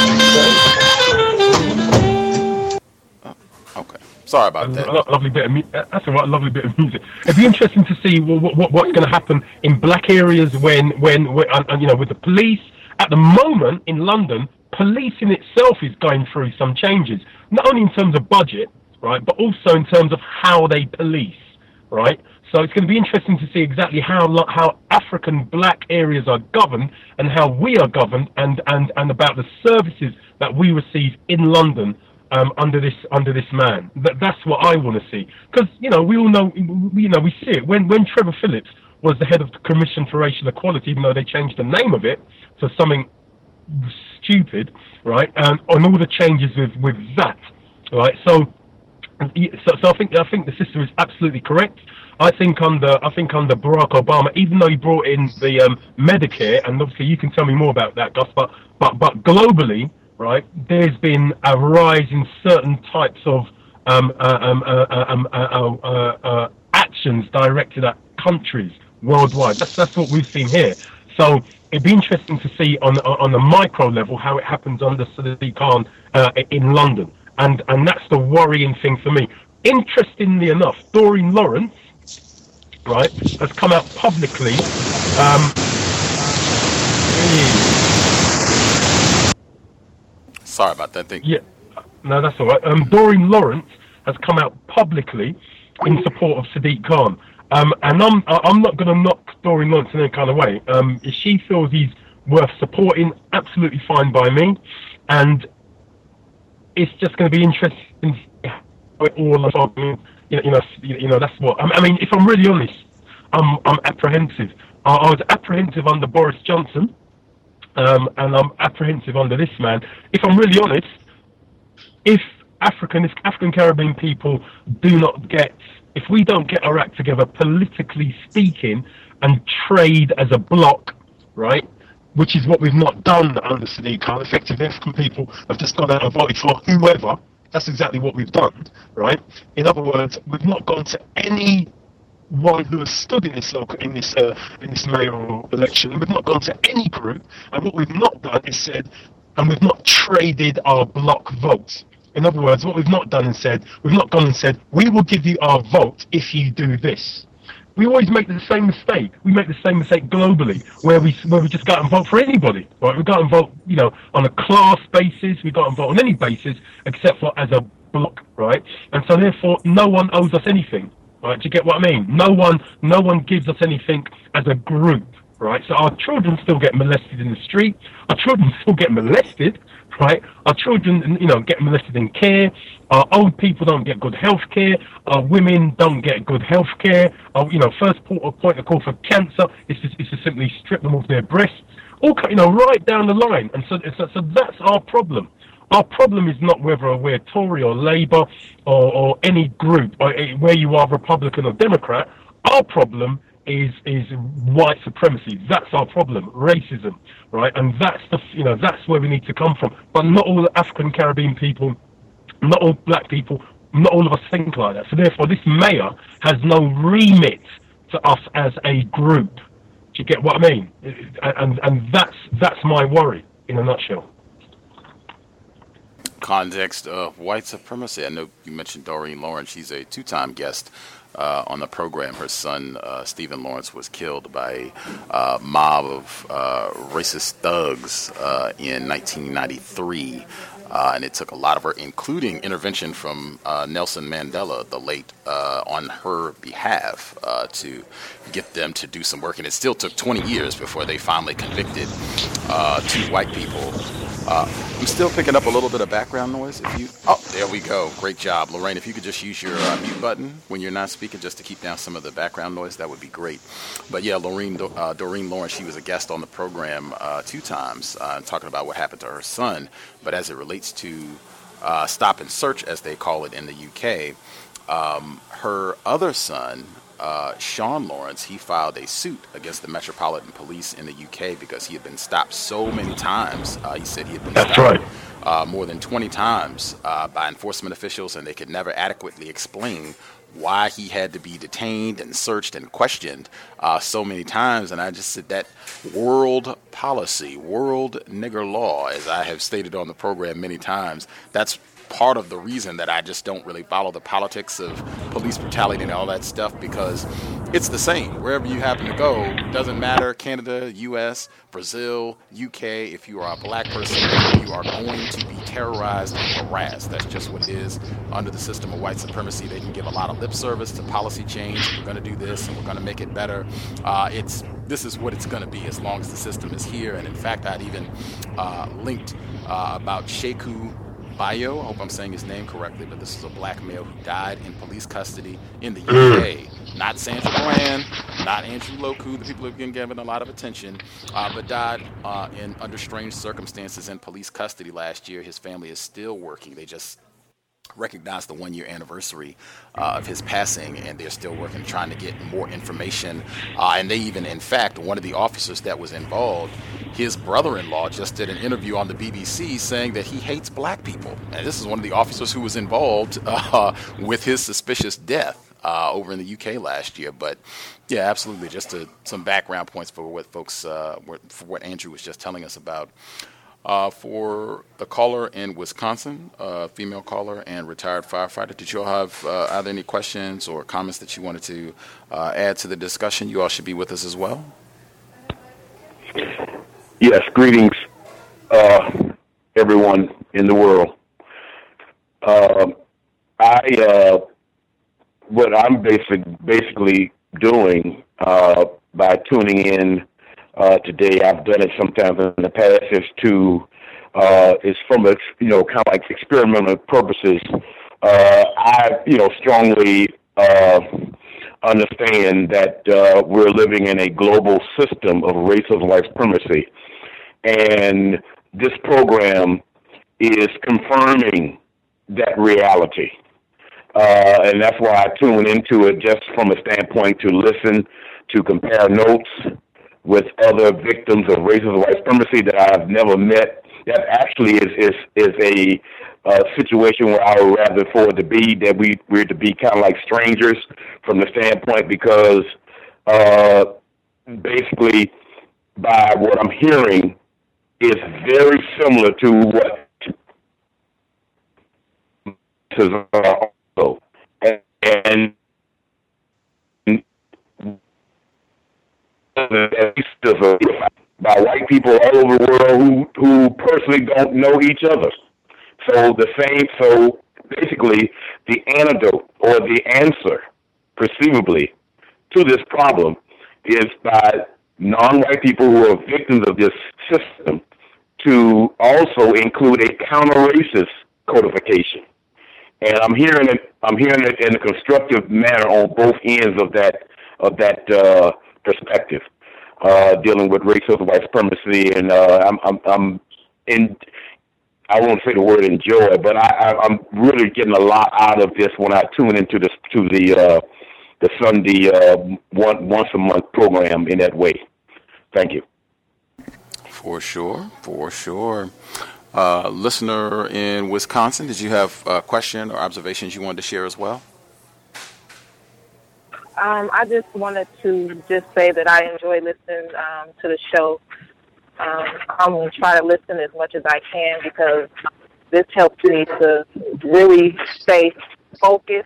Speaker 4: Okay, sorry about that.
Speaker 6: Lovely bit of that's all right. Lovely bit of music. It'd be interesting to see what's going to happen in black areas when you know, with the police. At the moment in London, policing itself is going through some changes, not only in terms of budget, right, but also in terms of how they police, right? So it's going to be interesting to see exactly how African black areas are governed and how we are governed, and about the services that we receive in London under this man. That's what I want to see, because you know, we all know, we see it when Trevor Phillips was the head of the Commission for Racial Equality, even though they changed the name of it to something stupid, right? And on all the changes with that, right? So I think the sister is absolutely correct. I think under Barack Obama, even though he brought in the Medicare, and obviously you can tell me more about that, Gus, but globally, right, there's been a rise in certain types of actions directed at countries worldwide. That's what we've seen here. So it'd be interesting to see on a micro level how it happens under Sadiq Khan in London, and that's the worrying thing for me. Interestingly enough, Doreen Lawrence, right, has come out publicly.
Speaker 4: Sorry about that thing.
Speaker 6: Yeah, no, that's all right. Doreen Lawrence has come out publicly in support of Sadiq Khan. And I'm not going to knock Doreen Lawrence in any kind of way. If she feels he's worth supporting, absolutely fine by me. And it's just going to be interesting to see how it all unfolds. You know, that's what I mean. If I'm really honest, I'm apprehensive. I was apprehensive under Boris Johnson, and I'm apprehensive under this man. If I'm really honest, if African Caribbean people if we don't get our act together, politically speaking, and trade as a bloc, right, which is what we've not done under Sadiq Khan. Effectively, African people have just gone out and voted for whoever. That's exactly what we've done, right? In other words, we've not gone to anyone who has stood in this mayoral election. We've not gone to any group, and what we've not done is said, and we've not traded our bloc votes. In other words, what we've not done and said, we've not gone and said, we will give you our vote if you do this. We always make the same mistake. We make the same mistake globally, where we just go out and vote for anybody, right? We go out and vote, on a class basis. We go out and vote on any basis except for as a block, right? And so therefore, no one owes us anything, right? Do you get what I mean? No one gives us anything as a group, right? So our children still get molested in the street. Our children still get molested, right? Our children, get molested in care. Our old people don't get good health care. Our women don't get good health care. Our, first point of call for cancer is to simply strip them of their breasts. All, right down the line. And so that's our problem. Our problem is not whether we're Tory or Labour or any group, or where you are Republican or Democrat. Our problem is white supremacy. That's our problem, racism, right? And that's where we need to come from. But not all the African Caribbean people, not all black people, not all of us think like that. So therefore, this mayor has no remit to us as a group. Do you get what I mean? And that's my worry in a nutshell.
Speaker 4: Context of white supremacy. I know you mentioned Doreen Lawrence. She's a two-time guest on the program. Her son, Stephen Lawrence, was killed by a mob of racist thugs in 1993. And it took a lot of her, including intervention from Nelson Mandela, the late, on her behalf to get them to do some work. And it still took 20 years before they finally convicted two white people. I'm still picking up a little bit of background noise. There we go. Great job. Lorraine, if you could just use your mute button when you're not speaking just to keep down some of the background noise, that would be great. But yeah, Doreen Lawrence, she was a guest on the program 2 times talking about what happened to her son. But as it relates to stop and search, as they call it in the UK, her other son, Sean Lawrence, he filed a suit against the Metropolitan Police in the UK because he had been stopped so many times. He said he had been stopped more than 20 times by enforcement officials, and they could never adequately explain why he had to be detained and searched and questioned so many times. And I just said that world policy, world nigger law, as I have stated on the program many times, that's part of the reason that I just don't really follow the politics of police brutality and all that stuff, because it's the same wherever you happen to go. Doesn't matter, Canada, US, Brazil, UK, if you are a black person, you are going to be terrorized and harassed. That's just what it is under the system of white supremacy. They can give a lot of lip service to policy change. We're going to do this and we're going to make it better. This is what it's going to be as long as the system is here. And in fact, I'd even linked about Sheku Bayo, I hope I'm saying his name correctly, but this is a black male who died in police custody in the UK. Not Sandra Bland, not Andrew Loku, the people who have been given a lot of attention, but died under strange circumstances in police custody last year. His family is still working. They just recognized the 1-year anniversary of his passing, and they're still working, trying to get more information. And they even, in fact, one of the officers that was involved, his brother-in-law just did an interview on the BBC saying that he hates black people. And this is one of the officers who was involved with his suspicious death over in the UK last year. But yeah, absolutely, just some background points for what folks, for what Andrew was just telling us about. For the caller in Wisconsin, female caller and retired firefighter, did you all have either any questions or comments that you wanted to add to the discussion? You all should be with us as well.
Speaker 8: Yes, greetings, everyone in the world. What I'm basically doing by tuning in today, I've done it sometimes in the past, is from kind of like experimental purposes. I strongly understand that we're living in a global system of racism, white supremacy, and this program is confirming that reality. And that's why I tune into it, just from a standpoint to listen, to compare notes with other victims of racism, white supremacy that I've never met. That actually is a situation where I would rather for it to be that we're to be kind of like strangers from the standpoint, because basically by what I'm hearing is very similar to what also. And by white people all over the world who personally don't know each other. So basically, the antidote or the answer, perceivably, to this problem is by non-white people who are victims of this system to also include a counter-racist codification. And I'm hearing it in a constructive manner on both ends of that perspective, dealing with racism, white supremacy, and I won't say the word enjoy, but I'm really getting a lot out of this when I tune into the Sunday once a month program in that way. Thank you.
Speaker 4: For sure. Listener in Wisconsin, did you have a question or observations you wanted to share as well?
Speaker 9: I just wanted to just say that I enjoy listening to the show. I'm going to try to listen as much as I can because this helps me to really stay focused.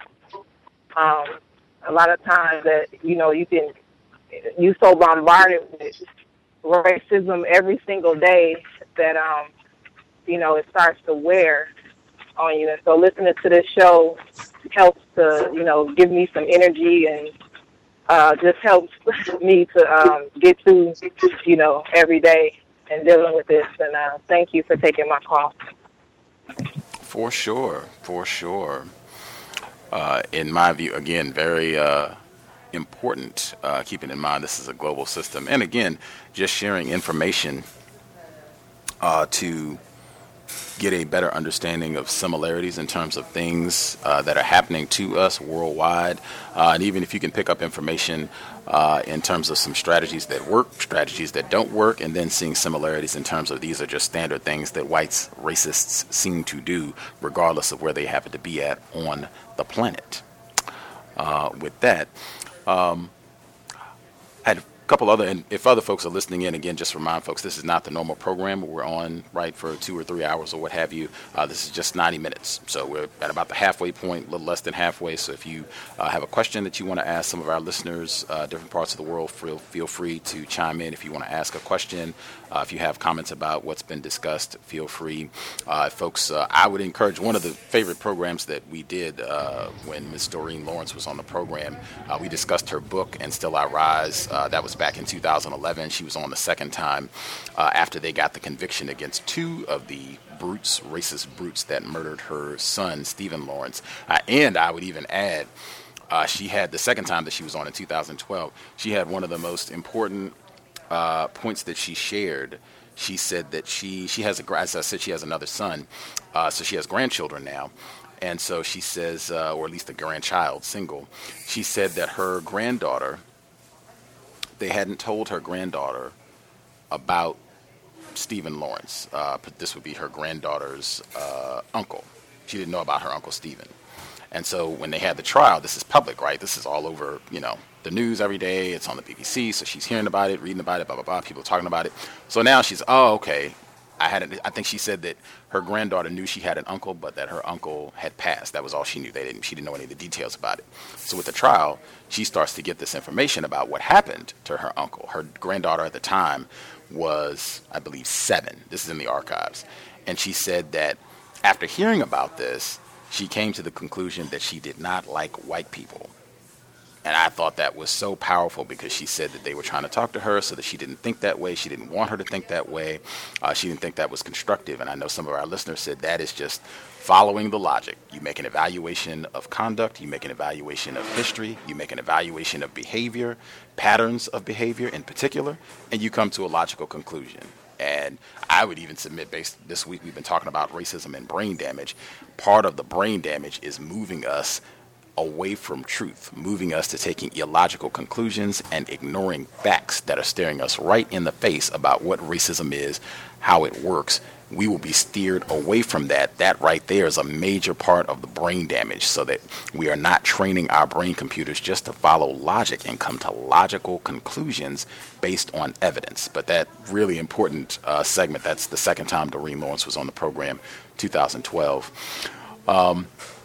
Speaker 9: A lot of times that, you're so bombarded with racism every single day that, it starts to wear on you. And so listening to this show helps to, give me some energy and just helps me to get through, every day and dealing with this. And thank you for taking my call.
Speaker 4: For sure. In my view, again, very important, keeping in mind this is a global system. And again, just sharing information to get a better understanding of similarities in terms of things that are happening to us worldwide. And even if you can pick up information in terms of some strategies that work, strategies that don't work, and then seeing similarities in terms of these are just standard things that whites, racists seem to do, regardless of where they happen to be at on the planet. With that, I had a couple other, and if other folks are listening in, again, just remind folks, this is not the normal program. We're on, right, for 2 or 3 hours or what have you. This is just 90 minutes. So we're at about the halfway point, a little less than halfway. So if you have a question that you want to ask some of our listeners, different parts of the world, feel free to chime in if you want to ask a question. If you have comments about what's been discussed, feel free. Folks, I would encourage one of the favorite programs that we did when Ms. Doreen Lawrence was on the program. We discussed her book, And Still I Rise. That was back in 2011. She was on the second time after they got the conviction against 2 of the racist brutes that murdered her son, Stephen Lawrence. And I would even add, she had the second time that she was on in 2012, she had one of the most important points that she shared. She said that she has as I said, she has another son, so she has grandchildren now. And so she says, or at least a grandchild, single. She said that her granddaughter, they hadn't told her granddaughter about Stephen Lawrence. This would be her granddaughter's uncle. She didn't know about her Uncle Stephen. And so when they had the trial, this is public, right? This is all over, the news every day. It's on the BBC. So she's hearing about it, reading about it, blah, blah, blah. People talking about it. So now she's, okay. I think she said that her granddaughter knew she had an uncle, but that her uncle had passed. That was all she knew. She didn't know any of the details about it. So with the trial, she starts to get this information about what happened to her uncle. Her granddaughter at the time was, I believe, 7. This is in the archives. And she said that after hearing about this, she came to the conclusion that she did not like white people. And I thought that was so powerful because she said that they were trying to talk to her so that she didn't think that way. She didn't want her to think that way. She didn't think that was constructive. And I know some of our listeners said that is just following the logic. You make an evaluation of conduct. You make an evaluation of history. You make an evaluation of behavior, patterns of behavior in particular, and you come to a logical conclusion. And I would even submit, this week we've been talking about racism and brain damage. Part of the brain damage is moving us away from truth, moving us to taking illogical conclusions and ignoring facts that are staring us right in the face about what racism is, how it works. We will be steered away from that. That right there is a major part of the brain damage, so that we are not training our brain computers just to follow logic and come to logical conclusions based on evidence. But that really important segment, that's the second time Doreen Lawrence was on the program, 2012.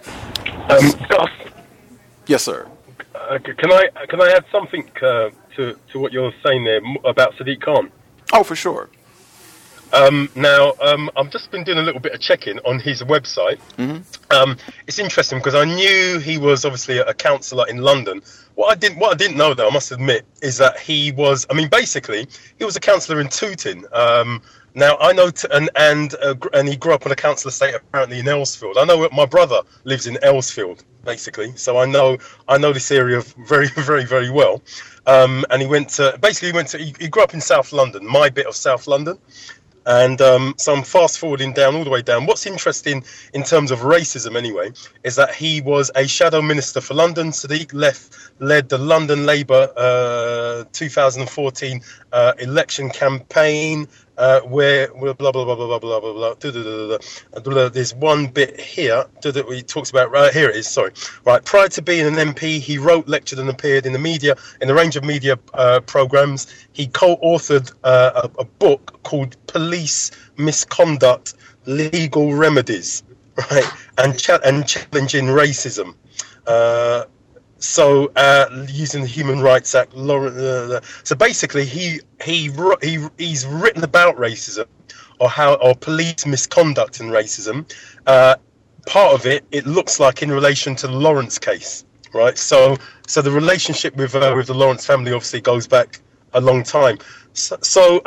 Speaker 6: Gus,
Speaker 4: Yes, sir.
Speaker 6: can I add something to what you're saying there about Sadiq Khan?
Speaker 4: Oh, for sure.
Speaker 6: Now, I've just been doing a little bit of checking on his website. It's interesting because I knew he was obviously a councillor in London. What I didn't know, though, I must admit, is that he was. I mean, basically, he was a councillor in Tooting. Now I know, and he grew up on a council estate apparently in Ealsfield. I know my brother lives in Ealsfield, basically, so I know this area very, very, very well. And he grew up in South London, my bit of South London. And so I'm fast forwarding down all the way down. What's interesting in terms of racism, anyway, is that he was a shadow minister for London. Sadiq led the London Labour 2014 election campaign, where blah blah blah blah blah blah blah blah. There's one bit here that he talks about. Right here it is. Sorry. Right. Prior to being an MP, he wrote, lectured, and appeared in a range of media programs. He co-authored a book called Police Misconduct: Legal Remedies, right, and challenging racism. Using the Human Rights Act, so basically he's written about racism or police misconduct in racism. Part of it looks like in relation to the Lawrence case, right? So the relationship with the Lawrence family obviously goes back a long time. So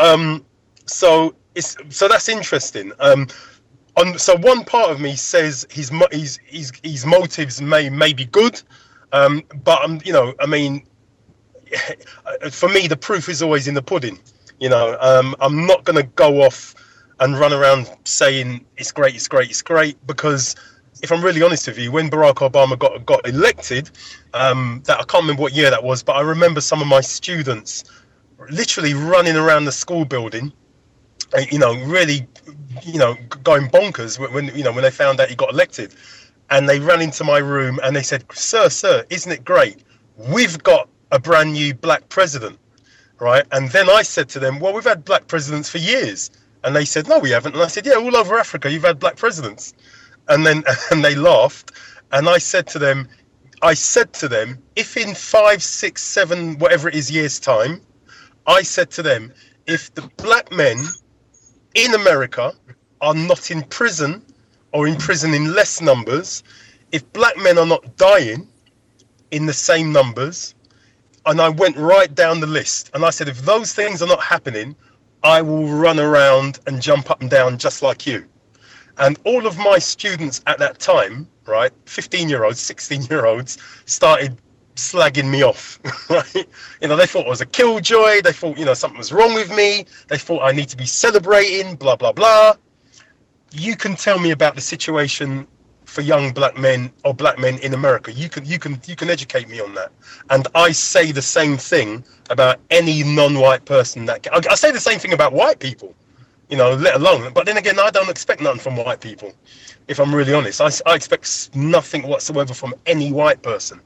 Speaker 6: that's interesting. So one part of me says his motives may be good. But I mean, for me, the proof is always in the pudding. I'm not going to go off and run around saying it's great, because if I'm really honest with you, when Barack Obama got elected, that I can't remember what year that was, but I remember some of my students literally running around the school building, really, going bonkers when they found out he got elected. And they ran into my room and they said, Sir, isn't it great? We've got a brand new black president, right? And then I said to them, well, we've had black presidents for years. And they said, no, we haven't. And I said, yeah, all over Africa, you've had black presidents. And they laughed. And I said to them, if in 5, 6, 7, whatever it is years' time, I said to them, if the black men in America are not in prison, or in prison in less numbers, if black men are not dying in the same numbers, and I went right down the list, and I said, if those things are not happening, I will run around and jump up and down just like you. And all of my students at that time, right, 15-year-olds, 16-year-olds, started slagging me off, right? They thought I was a killjoy, they thought, something was wrong with me, they thought I need to be celebrating, blah, blah, blah. You can tell me about the situation for young black men or black men in America. You can educate me on that. And I say the same thing about any non-white person I say the same thing about white people, let alone. But then again, I don't expect nothing from white people. If I'm really honest, I expect nothing whatsoever from any white person.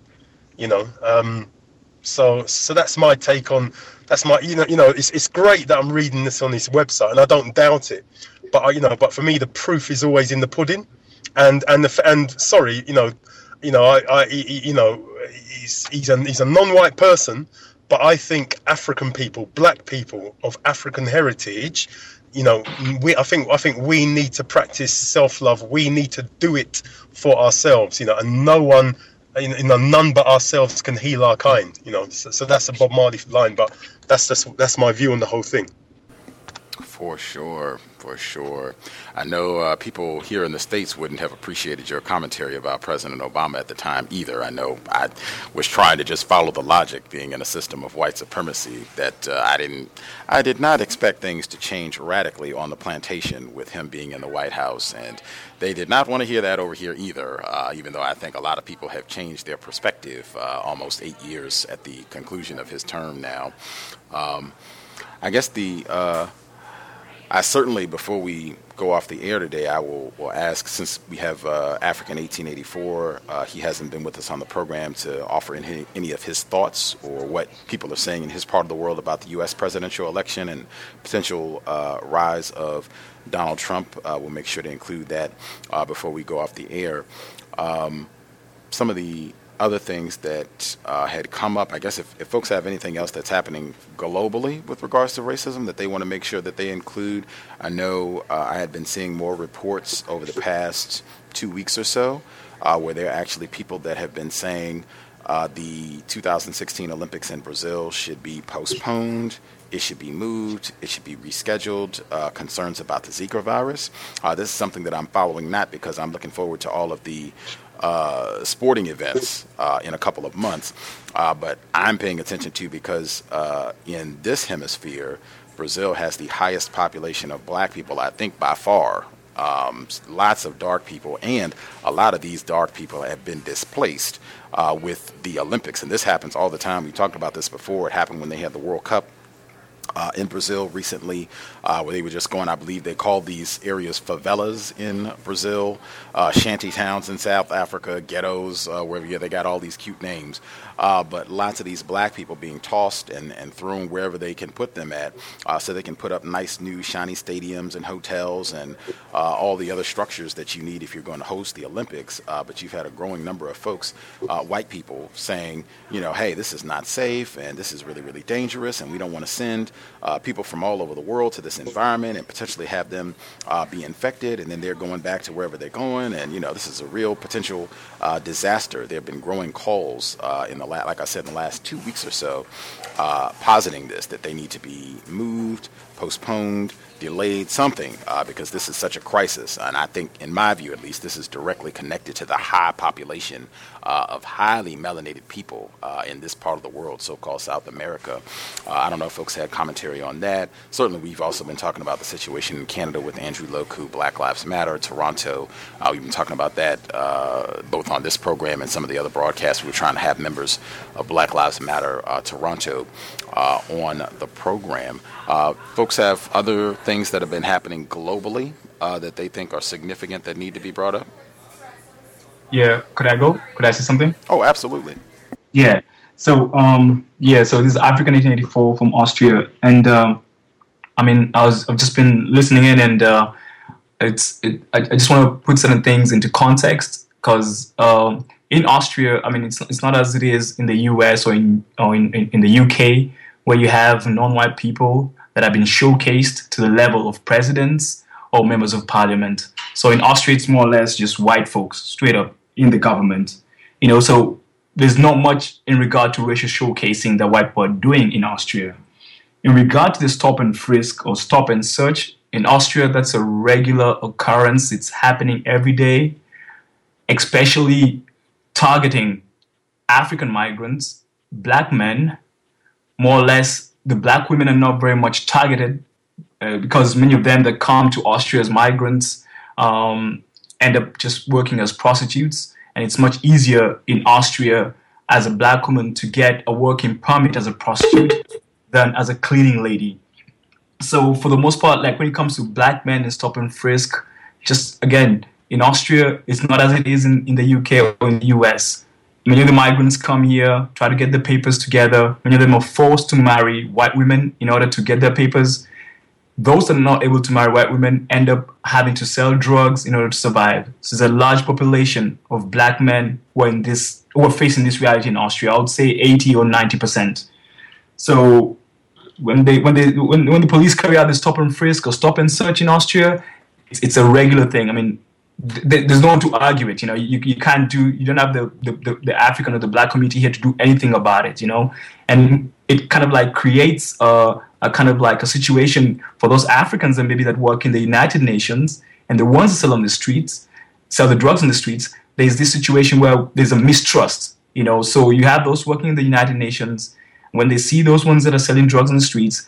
Speaker 6: So that's my take on. That's my. It's great that I'm reading this on his website, and I don't doubt it. But for me, the proof is always in the pudding, and sorry, he's a non-white person, but I think African people, black people of African heritage, I think we need to practice self-love. We need to do it for ourselves, and no one, none but ourselves can heal our kind, So that's a Bob Marley line, but that's my view on the whole thing.
Speaker 4: For sure. I know people here in the States wouldn't have appreciated your commentary about President Obama at the time either. I know I was trying to just follow the logic, being in a system of white supremacy, that I did not expect things to change radically on the plantation with him being in the White House. And they did not want to hear that over here either, even though I think a lot of people have changed their perspective almost 8 years at the conclusion of his term now. I guess I certainly, before we go off the air today, I will ask, since we have African 1884, he hasn't been with us on the program to offer any of his thoughts or what people are saying in his part of the world about the U.S. presidential election and potential rise of Donald Trump. We'll make sure to include that before we go off the air. some of the other things that had come up, I guess if folks have anything else that's happening globally with regards to racism that they want to make sure that they include. I know I had been seeing more reports over the past 2 weeks or so where there are actually people that have been saying the 2016 Olympics in Brazil should be postponed. It should be moved. It should be rescheduled. Concerns about the Zika virus. This is something that I'm following, not because I'm looking forward to all of the sporting events in a couple of months, but I'm paying attention to because in this hemisphere, Brazil has the highest population of black people, I think, by far. Lots of dark people, and a lot of these dark people have been displaced with the Olympics, and this happens all the time. We talked about this before. It happened when they had the World Cup in Brazil recently, where they were just going, I believe they called these areas favelas in Brazil, shanty towns in South Africa, ghettos, where they got all these cute names. But lots of these black people being tossed and thrown wherever they can put them at, so they can put up nice new shiny stadiums and hotels and all the other structures that you need if you're going to host the Olympics. But you've had a growing number of folks, white people, saying, hey, this is not safe and this is really, really dangerous, and we don't want to send people from all over the world to this environment and potentially have them be infected, and then they're going back to wherever they're going, and this is a real potential disaster. There have been growing calls like I said, in the last 2 weeks or so, positing this, that they need to be moved, postponed, delayed, something, because this is such a crisis. And I think, in my view at least, this is directly connected to the high population of highly melanated people in this part of the world, so-called South America. I don't know if folks had commentary on that. Certainly, we've also been talking about the situation in Canada with Andrew Loku, Black Lives Matter, Toronto. We've been talking about that both on this program and some of the other broadcasts. We were trying to have members of Black Lives Matter Toronto on the program. Folks have other things that have been happening globally that they think are significant that need to be brought up?
Speaker 5: Yeah, could I go? Could I say something?
Speaker 4: Oh, absolutely.
Speaker 5: Yeah. So, so this is African 1884 from Austria, and I've just been listening in, and I just want to put certain things into context, because in Austria, it's not as it is in the US or in the UK, where you have non-white people that have been showcased to the level of presidents or members of parliament. So in Austria, it's more or less just white folks straight up in the government. So there's not much in regard to racial showcasing that white people are doing in Austria. In regard to the stop and frisk or stop and search, in Austria, that's a regular occurrence. It's happening every day, especially targeting African migrants, black men. More or less, the black women are not very much targeted because many of them that come to Austria as migrants end up just working as prostitutes. And it's much easier in Austria as a black woman to get a working permit as a prostitute than as a cleaning lady. So for the most part, like when it comes to black men and stop and frisk, just again, in Austria, it's not as it is in the UK or in the US. Many of the migrants come here, try to get their papers together. Many of them are forced to marry white women in order to get their papers. Those that are not able to marry white women end up having to sell drugs in order to survive. So there's a large population of black men who are facing this reality in Austria. I would say 80 or 90%. So when the police carry out the stop and frisk or stop and search in Austria, it's a regular thing. There's no one to argue it. You can't you don't have the African or the black community here to do anything about it. And it kind of like creates a kind of like a situation for those Africans and maybe that work in the United Nations and the ones that sell on the streets, sell the drugs on the streets. There's this situation where there's a mistrust. So you have those working in the United Nations. When they see those ones that are selling drugs on the streets,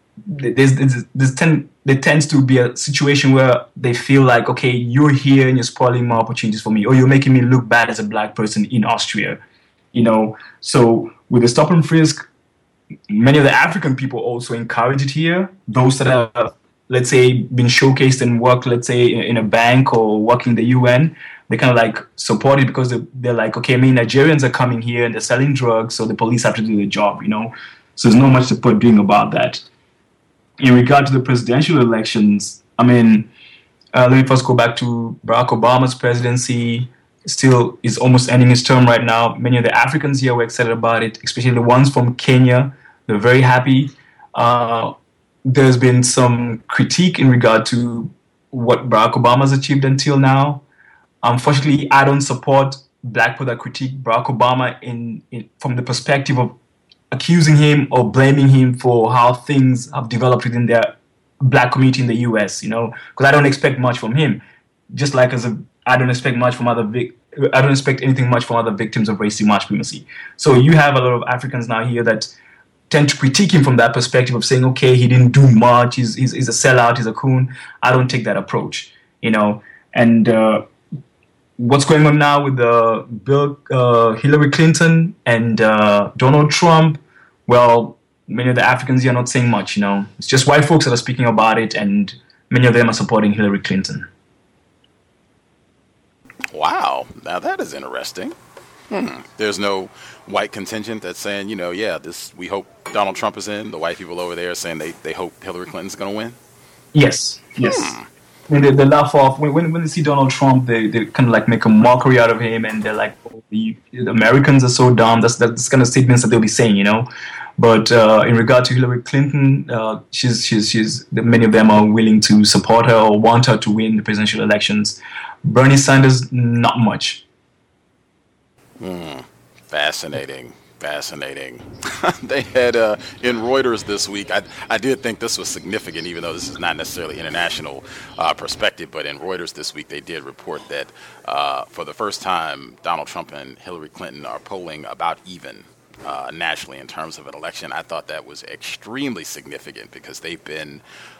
Speaker 5: there tends to be a situation where they feel like, okay, you're here and you're spoiling my opportunities for me, or you're making me look bad as a black person in Austria. So with the stop and frisk, many of the African people also encourage it here. Those that have, let's say, been showcased and worked, let's say, in a bank or working in the UN, they kind of like support it because they're like, okay, Nigerians are coming here and they're selling drugs, so the police have to do their job, So there's not much support doing about that. In regard to the presidential elections, let me first go back to Barack Obama's presidency. still is almost ending his term right now. Many of the Africans here were excited about it, especially the ones from Kenya. They're very happy. There's been some critique in regard to what Barack Obama's achieved until now. Unfortunately, I don't support black people that critique Barack Obama from the perspective of accusing him or blaming him for how things have developed within their black community in the U.S. Because I don't expect much from him. Just like I don't expect much from I don't expect anything much from other victims of racial white supremacy. So you have a lot of Africans now here that tend to critique him from that perspective of saying, okay, he didn't do much, he's a sellout, he's a coon. I don't take that approach, And what's going on now with Hillary Clinton and Donald Trump, well, many of the Africans here are not saying much, It's just white folks that are speaking about it, and many of them are supporting Hillary Clinton.
Speaker 4: Wow, now that is interesting. There's no white contingent that's saying, we hope Donald Trump is in. The white people over there are saying they hope Hillary Clinton's going to win?
Speaker 5: Yes. When they laugh off, when they see Donald Trump, they kind of like make a mockery out of him, and they're like, oh, the Americans are so dumb. That's kind of statements that they'll be saying, But in regard to Hillary Clinton, many of them are willing to support her or want her to win the presidential elections. Bernie Sanders, not much.
Speaker 4: Fascinating. They had in Reuters this week, I did think this was significant, even though this is not necessarily international perspective, but in Reuters this week they did report that for the first time Donald Trump and Hillary Clinton are polling about even nationally in terms of an election. I thought that was extremely significant because they've been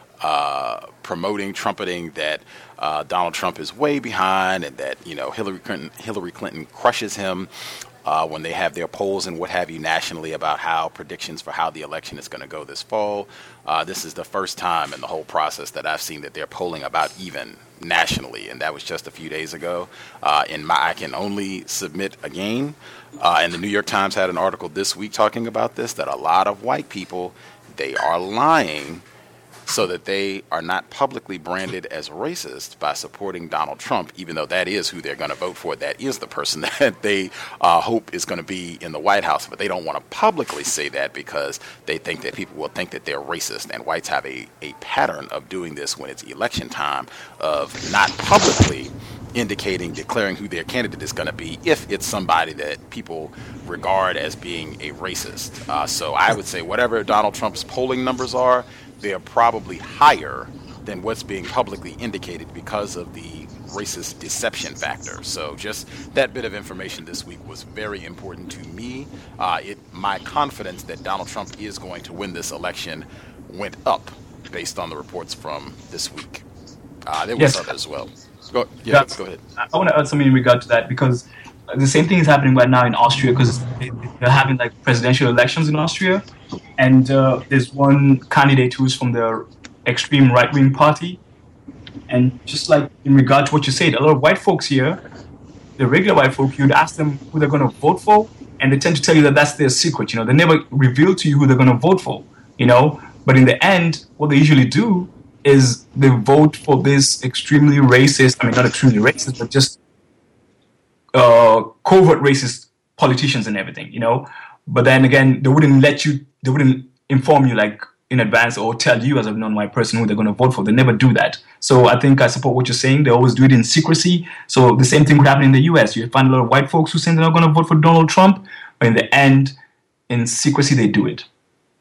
Speaker 4: trumpeting that Donald Trump is way behind and that Hillary Clinton crushes him when they have their polls and what have you nationally about how predictions for how the election is going to go this fall. This is the first time in the whole process that I've seen that they're polling about even nationally, and that was just a few days ago. I can only submit again, and the New York Times had an article this week talking about this, that a lot of white people, they are lying so that they are not publicly branded as racist by supporting Donald Trump, even though that is who they're going to vote for. That is the person that they hope is going to be in the White House. But they don't want to publicly say that because they think that people will think that they're racist. And whites have a pattern of doing this when it's election time, of not publicly declaring who their candidate is going to be if it's somebody that people regard as being a racist. So I would say whatever Donald Trump's polling numbers are, they're probably higher than what's being publicly indicated because of the racist deception factor. So just that bit of information this week was very important to me. My confidence that Donald Trump is going to win this election went up based on the reports from this week. There was others as well. Go ahead.
Speaker 5: I want to add something in regard to that, because the same thing is happening right now in Austria, because they're having like presidential elections in Austria, and there's one candidate who's from the extreme right-wing party, and just like in regard to what you said, a lot of white folks here, the regular white folk, you'd ask them who they're going to vote for, and they tend to tell you that that's their secret. They never reveal to you who they're going to vote for. But in the end, what they usually do is they vote for this extremely racist, not extremely racist, but just covert racist politicians and everything, But then again, they wouldn't inform you like in advance or tell you as a non-white person who they're going to vote for. They never do that. So I think I support what you're saying. They always do it in secrecy. So the same thing would happen in the US. You find a lot of white folks who say they're not going to vote for Donald Trump, but in the end, in secrecy, they do it.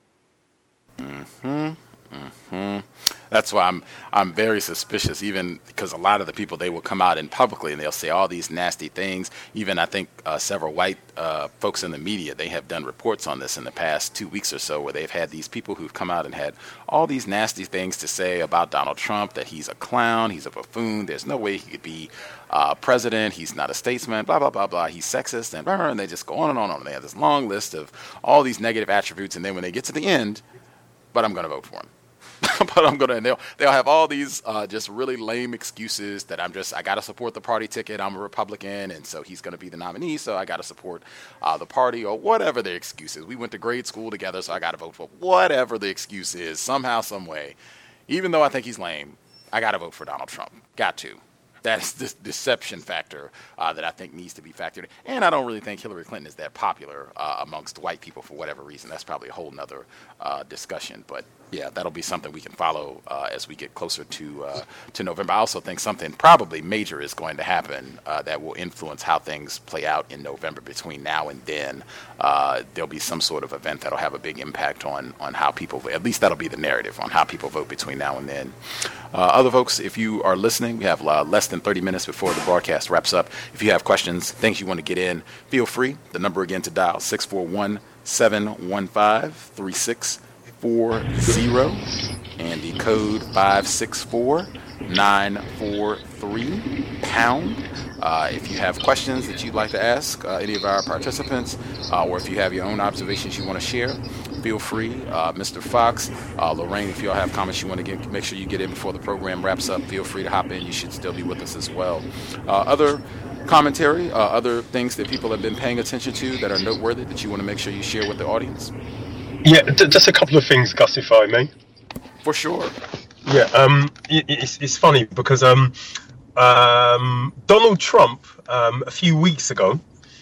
Speaker 4: That's why I'm very suspicious, even because a lot of the people, they will come out and publicly and they'll say all these nasty things. Even I think several white folks in the media, they have done reports on this in the past 2 weeks or so, where they've had these people who've come out and had all these nasty things to say about Donald Trump, that he's a clown, he's a buffoon, there's no way he could be president, he's not a statesman, blah, blah, blah, blah, he's sexist, and they just go on and on and on. They have this long list of all these negative attributes, and then when they get to the end, but I'm going to vote for him. But they'll have all these just really lame excuses that I got to support the party ticket. I'm a Republican, and so he's going to be the nominee, so I got to support the party, or whatever their excuse is. We went to grade school together, so I got to vote for whatever the excuse is, somehow, some way. Even though I think he's lame, I got to vote for Donald Trump. Got to. That is the deception factor that I think needs to be factored in. And I don't really think Hillary Clinton is that popular amongst white people for whatever reason. That's probably a whole nother discussion. But yeah, that'll be something we can follow as we get closer to November. I also think something probably major is going to happen that will influence how things play out in November. Between now and then, there'll be some sort of event that'll have a big impact on how people vote. At least that'll be the narrative on how people vote between now and then. Other folks, if you are listening, we have less than 30 minutes before the broadcast wraps up. If you have questions, things you want to get in, feel free. The number again to dial, 641-715-3640, and the code 564-943#. If you have questions that you'd like to ask any of our participants, or if you have your own observations you want to share, feel free. Mr. Fox, Lorraine, if you all have comments you want to make sure you get in before the program wraps up, feel free to hop in. You should still be with us as well. Other commentary, other things that people have been paying attention to that are noteworthy that you want to make sure you share with the audience?
Speaker 6: Yeah, just a couple of things, Gus, if I may.
Speaker 4: For sure.
Speaker 6: Yeah, it's funny because Donald Trump a few weeks ago,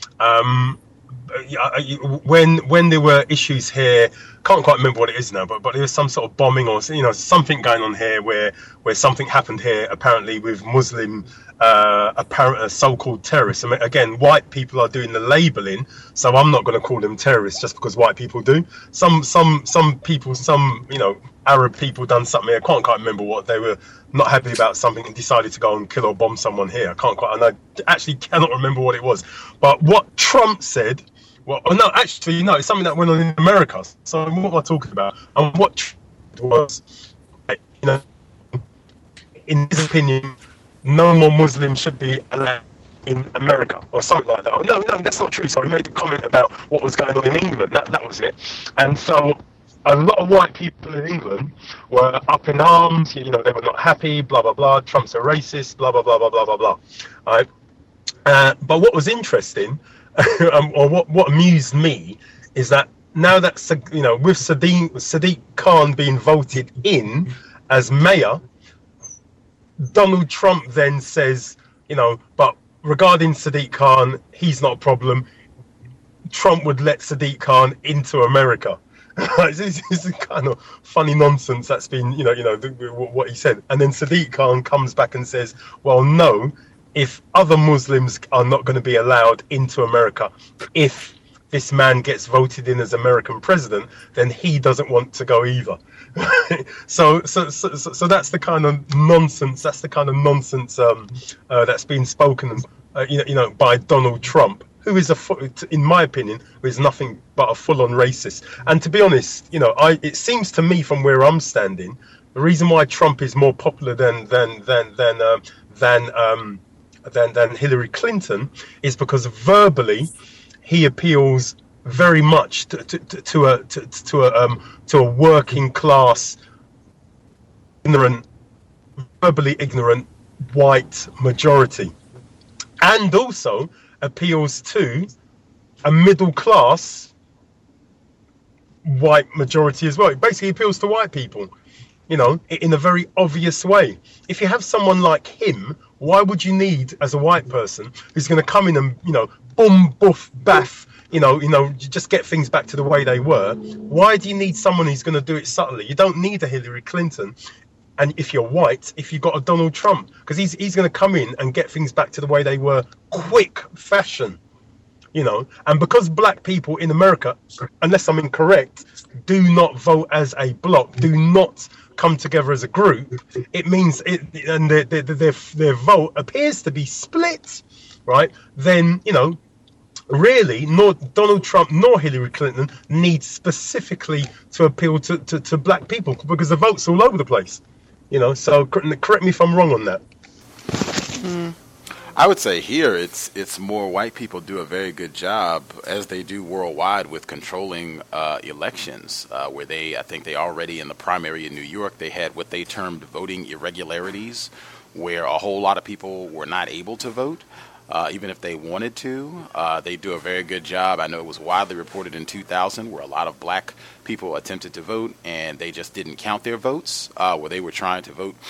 Speaker 6: when there were issues here, can't quite remember what it is now, but there was some sort of bombing or something going on here where something happened here apparently with Muslim so-called terrorists. I mean, again, white people are doing the labeling, so I'm not going to call them terrorists just because white people do. Some people, Arab people done something. I can't quite remember what. They were not happy about something and decided to go and kill or bomb someone here. And I actually cannot remember what it was. But what Trump said, it's something that went on in America. So what am I talking about? And what Trump was, in his opinion, no more Muslims should be allowed in America or something like that. No, that's not true. So he made a comment about what was going on in England. That was it. And so a lot of white people in England were up in arms. They were not happy. Blah blah blah. Trump's a racist. Blah blah blah blah blah blah blah. Right? But what was interesting, or what amused me, is that now that with Sadiq Khan being voted in as mayor, Donald Trump then says, but regarding Sadiq Khan, he's not a problem. Trump would let Sadiq Khan into America. It's a kind of funny nonsense that's been, what he said. And then Sadiq Khan comes back and says, well, no, if other Muslims are not going to be allowed into America, if this man gets voted in as American president, then he doesn't want to go either. So that's the kind of nonsense. That's the kind of nonsense that's been spoken, by Donald Trump, who is in my opinion, who is nothing but a full-on racist. And to be honest, it seems to me from where I'm standing, the reason why Trump is more popular than Hillary Clinton is because verbally he appeals very much to a working class, verbally ignorant white majority, and also appeals to a middle class white majority as well. It basically appeals to white people, in a very obvious way. If you have someone like him, why would you need, as a white person, who's going to come in and, boom, boof, baff, just get things back to the way they were? Why do you need someone who's going to do it subtly? You don't need a Hillary Clinton. And if you're white, if you've got a Donald Trump, because he's going to come in and get things back to the way they were, quick fashion, And because black people in America, unless I'm incorrect, do not vote as a bloc, do not come together as a group, it means and their vote appears to be split, right? Then, really, nor Donald Trump nor Hillary Clinton need specifically to appeal to black people, because the vote's all over the place. So correct me if I'm wrong on that.
Speaker 4: I would say here it's more white people do a very good job, as they do worldwide, with controlling elections, where I think they already in the primary in New York, they had what they termed voting irregularities, where a whole lot of people were not able to vote. Even if they wanted to, they do a very good job. I know it was widely reported in 2000 where a lot of black people attempted to vote and they just didn't count their votes, where they were trying to vote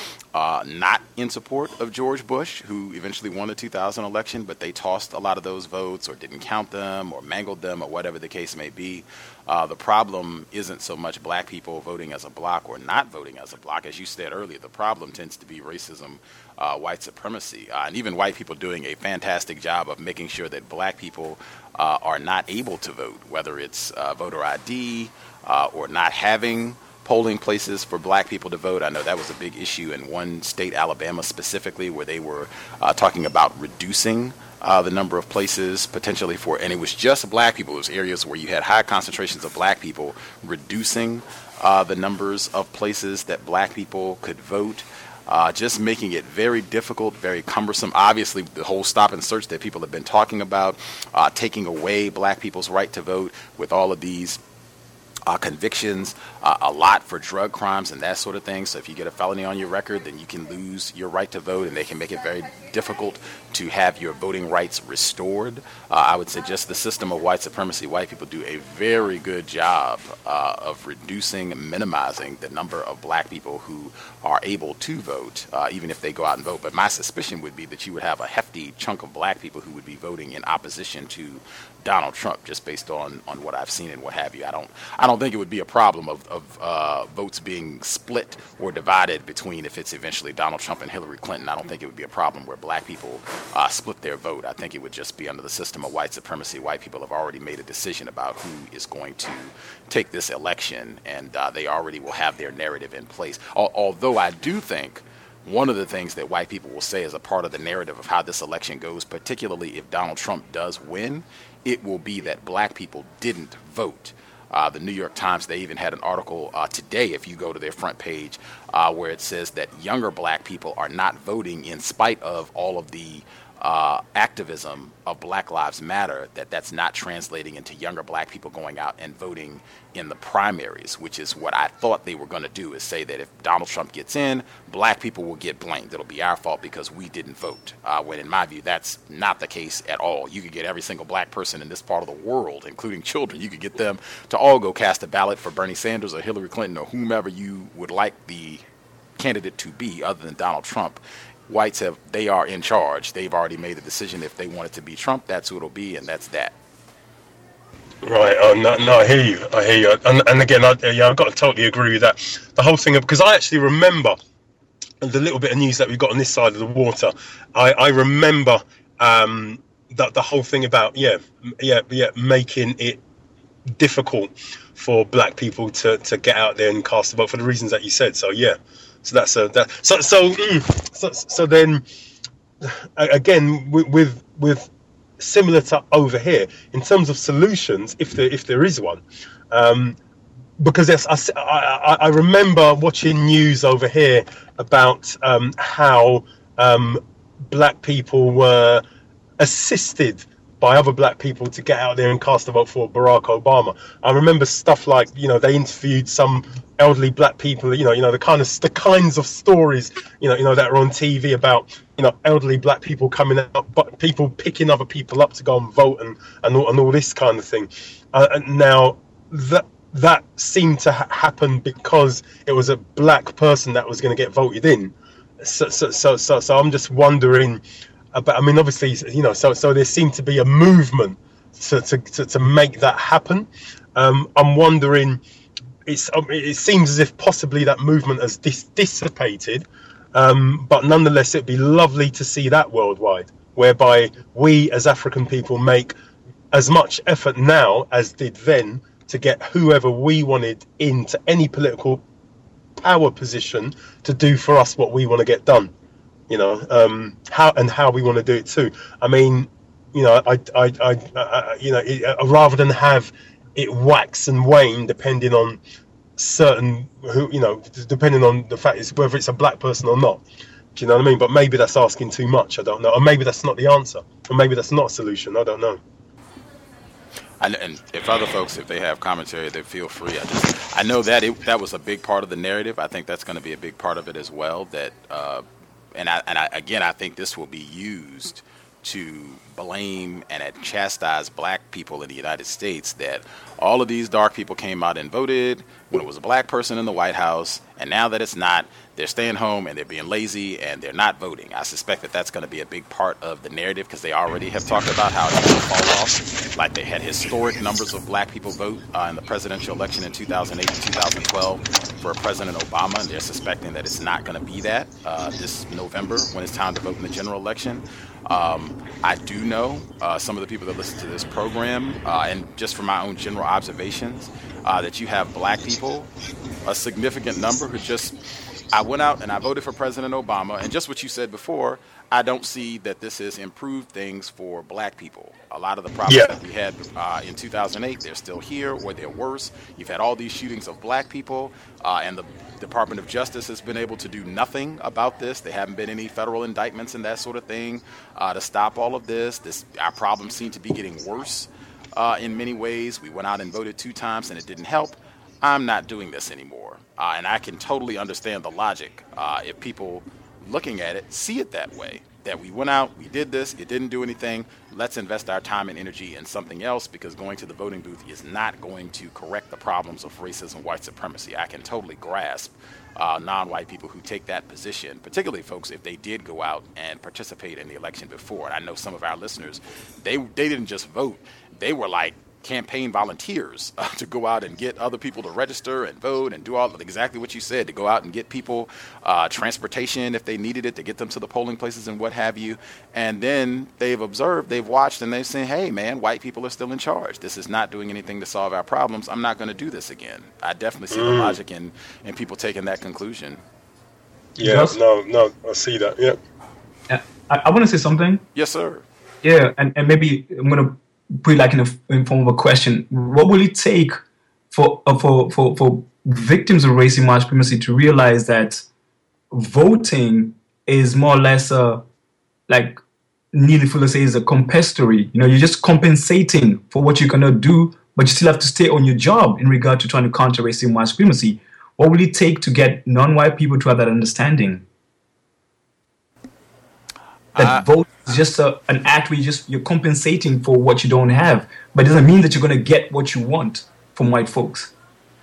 Speaker 4: not in support of George Bush, who eventually won the 2000 election, but they tossed a lot of those votes or didn't count them or mangled them or whatever the case may be. The problem isn't so much black people voting as a block or not voting as a block. As you said earlier, the problem tends to be racism, white supremacy, and even white people doing a fantastic job of making sure that black people are not able to vote, whether it's voter ID or not having polling places for black people to vote. I know that was a big issue in one state, Alabama specifically, where they were talking about reducing the number of places potentially for, and it was just black people. It was areas where you had high concentrations of black people, reducing the numbers of places that black people could vote. Just making it very difficult, very cumbersome. Obviously, the whole stop and search that people have been talking about, taking away black people's right to vote with all of these convictions, a lot for drug crimes and that sort of thing. So if you get a felony on your record, then you can lose your right to vote, and they can make it very difficult to have your voting rights restored. I would say just the system of white supremacy. White people do a very good job of reducing, minimizing the number of black people who are able to vote, even if they go out and vote. But my suspicion would be that you would have a hefty chunk of black people who would be voting in opposition to Donald Trump, just based on what I've seen and what have you. I don't think it would be a problem of votes being split or divided between, if it's eventually Donald Trump and Hillary Clinton. I don't think it would be a problem where black people split their vote. I think it would just be under the system of white supremacy. White people have already made a decision about who is going to take this election, and they already will have their narrative in place. Although I do think one of the things that white people will say as a part of the narrative of how this election goes, particularly if Donald Trump does win, it will be that black people didn't vote. The New York Times, they even had an article today, if you go to their front page, where it says that younger black people are not voting in spite of all of the activism of Black Lives Matter, that's not translating into younger black people going out and voting in the primaries, which is what I thought they were going to do, is say that if Donald Trump gets in, black people will get blamed. It'll be our fault because we didn't vote. When in my view, that's not the case at all. You could get every single black person in this part of the world, including children, you could get them to all go cast a ballot for Bernie Sanders or Hillary Clinton or whomever you would like the candidate to be other than Donald Trump. Whites they are in charge. They've already made a decision. If they want it to be Trump, that's who it'll be, and that's that.
Speaker 6: Right. No, I hear you. And again, I've got to totally agree with that. The whole thing, because I actually remember the little bit of news that we got on this side of the water. I remember the whole thing about making it difficult for black people to get out there and cast a vote for the reasons that you said. So yeah. So that's so then again with similar to over here in terms of solutions, if there is one, because I remember watching news over here about how black people were assisted by other black people to get out there and cast a vote for Barack Obama. I remember stuff like, they interviewed some elderly black people, the kinds of stories, that are on TV about, elderly black people coming out, but people picking other people up to go and vote and all this kind of thing. Now that seemed to happen because it was a black person that was going to get voted in. So I'm just wondering. But I mean, obviously, so there seemed to be a movement to make that happen. I'm wondering, it seems as if possibly that movement has dissipated, but nonetheless, it'd be lovely to see that worldwide, whereby we as African people make as much effort now as did then to get whoever we wanted into any political power position to do for us what we want to get done. How we want to do it too. I mean, rather than have it wax and wane depending on depending on the fact is whether it's a black person or not. Do you know what I mean? But maybe that's asking too much. I don't know. Or maybe that's not the answer. Or maybe that's not a solution. I don't know.
Speaker 4: And if other folks, if they have commentary, they feel free. I know that was a big part of the narrative. I think that's going to be a big part of it as well. That. And I think this will be used to blame and chastise black people in the United States that all of these dark people came out and voted when it was a black person in the White House, and now that it's not, they're staying home and they're being lazy and they're not voting. I suspect that that's going to be a big part of the narrative because they already have talked about how it's going to fall off. Like they had historic numbers of black people vote in the presidential election in 2008 and 2012 for President Obama, and they're suspecting that it's not going to be that this November when it's time to vote in the general election. I do know some of the people that listen to this program, and just from my own general observations, that you have black people, a significant number who just, I went out and I voted for President Obama, and just what you said before, I don't see that this has improved things for black people. A lot of the problems that we had in 2008, they're still here or they're worse. You've had all these shootings of black people, and the Department of Justice has been able to do nothing about this. There haven't been any federal indictments and that sort of thing to stop all of this. Our problems seem to be getting worse in many ways. We went out and voted 2 times and it didn't help. I'm not doing this anymore. And I can totally understand the logic if people looking at it see it that way, that we went out, we did this, it didn't do anything, let's invest our time and energy in something else because going to the voting booth is not going to correct the problems of racism, white supremacy. I can totally grasp non-white people who take that position, particularly folks if they did go out and participate in the election before. And I know some of our listeners, they didn't just vote, they were like campaign volunteers to go out and get other people to register and vote and do all of exactly what you said, to go out and get people transportation if they needed it, to get them to the polling places and what have you. And then they've observed, they've watched, and they've said, hey, man, white people are still in charge. This is not doing anything to solve our problems. I'm not going to do this again. I definitely see the logic in people taking that conclusion.
Speaker 6: Yeah, no, I see that, yeah.
Speaker 5: I want to say something.
Speaker 4: Yes, sir.
Speaker 5: Yeah, and maybe I'm going to put it like in form of a question. What will it take for victims of racism and white supremacy to realize that voting is more or less like Neely Fuller says, a compensatory? You know, you're just compensating for what you cannot do, but you still have to stay on your job in regard to trying to counter racism and white supremacy. What will it take to get non-white people to have that understanding? That vote is just an act where you're compensating for what you don't have, but it doesn't mean that you're going to get what you want from white folks.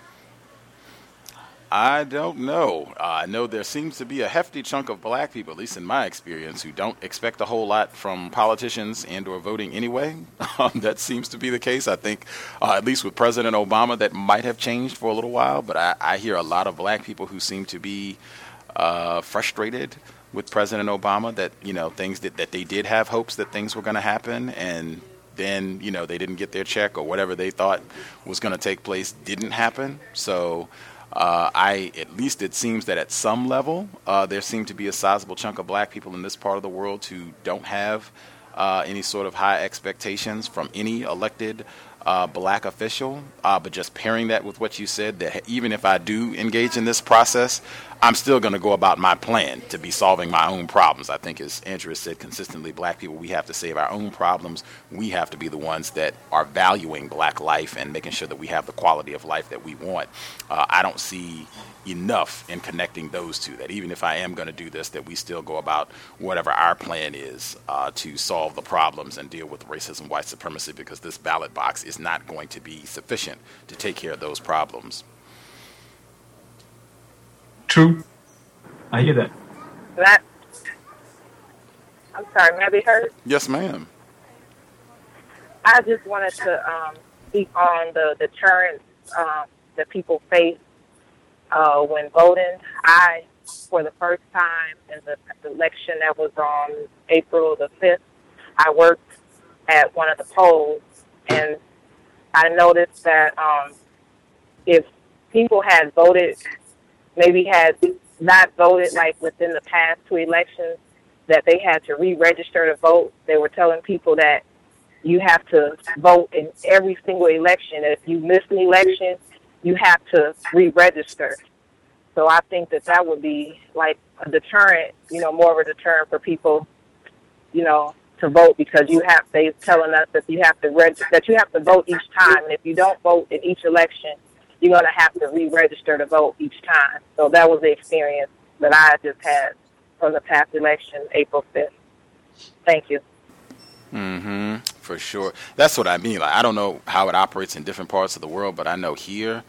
Speaker 4: I don't know. I know there seems to be a hefty chunk of black people, at least in my experience, who don't expect a whole lot from politicians and or voting anyway. That seems to be the case. I think, at least with President Obama, that might have changed for a little while, but I hear a lot of black people who seem to be frustrated with President Obama, that, you know, things that they did have hopes that things were going to happen, and then, you know, they didn't get their check or whatever they thought was going to take place didn't happen. So at least it seems that at some level there seem to be a sizable chunk of black people in this part of the world who don't have any sort of high expectations from any elected black official, but just pairing that with what you said, that even if I do engage in this process, I'm still going to go about my plan to be solving my own problems. I think, as Andrew has said consistently, black people, we have to save our own problems. We have to be the ones that are valuing black life and making sure that we have the quality of life that we want. I don't see enough in connecting those two, that even if I am going to do this, that we still go about whatever our plan is to solve the problems and deal with racism, white supremacy, because this ballot box is not going to be sufficient to take care of those problems.
Speaker 5: True. I hear that.
Speaker 9: I'm sorry, may I be heard?
Speaker 4: Yes, ma'am.
Speaker 9: I just wanted to speak on the deterrence that people face when voting. I, for the first time in the election that was on April the 5th, I worked at one of the polls, and I noticed that if people had voted, maybe had not voted like within the past 2 elections, that they had to re-register to vote. They were telling people that you have to vote in every single election. If you miss an election, you have to re-register. So I think that would be like a deterrent, you know, more of a deterrent for people, you know, to vote, because they're telling us that you have to vote each time, and if you don't vote in each election, you're going to have to re-register to vote each time. So that was the experience that I just had from the past election, April 5th. Thank you.
Speaker 4: For sure. That's what I mean. Like, I don't know how it operates in different parts of the world, but I know here,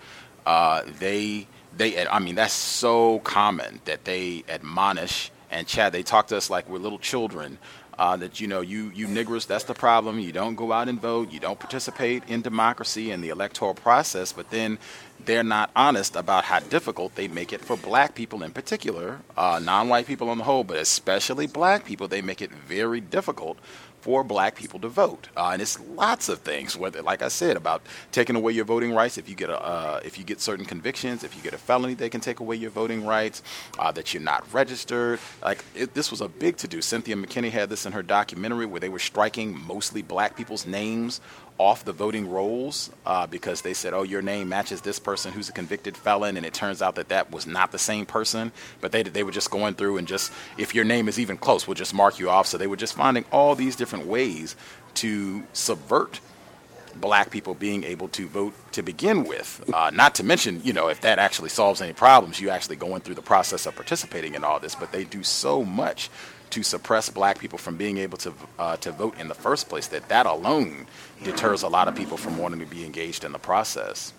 Speaker 4: I mean, that's so common that they admonish and chat. They talk to us like we're little children. That, you niggers, that's the problem. You don't go out and vote. You don't participate in democracy and the electoral process. But then they're not honest about how difficult they make it for black people in particular, non-white people on the whole, but especially black people. They make it very difficult for black people to vote, and it's lots of things. Whether, like I said, about taking away your voting rights if you get certain convictions, if you get a felony, they can take away your voting rights. That you're not registered. This was a big to-do. Cynthia McKinney had this in her documentary where they were striking mostly black people's names off the voting rolls because they said, oh, your name matches this person who's a convicted felon, and it turns out that was not the same person. But they were just going through and just, if your name is even close, we'll just mark you off. So they were just finding all these different ways to subvert black people being able to vote to begin with. Not to mention, if that actually solves any problems, you actually going through the process of participating in all this. But they do so much to suppress black people from being able to vote in the first place that alone deters a lot of people from wanting to be engaged in the process.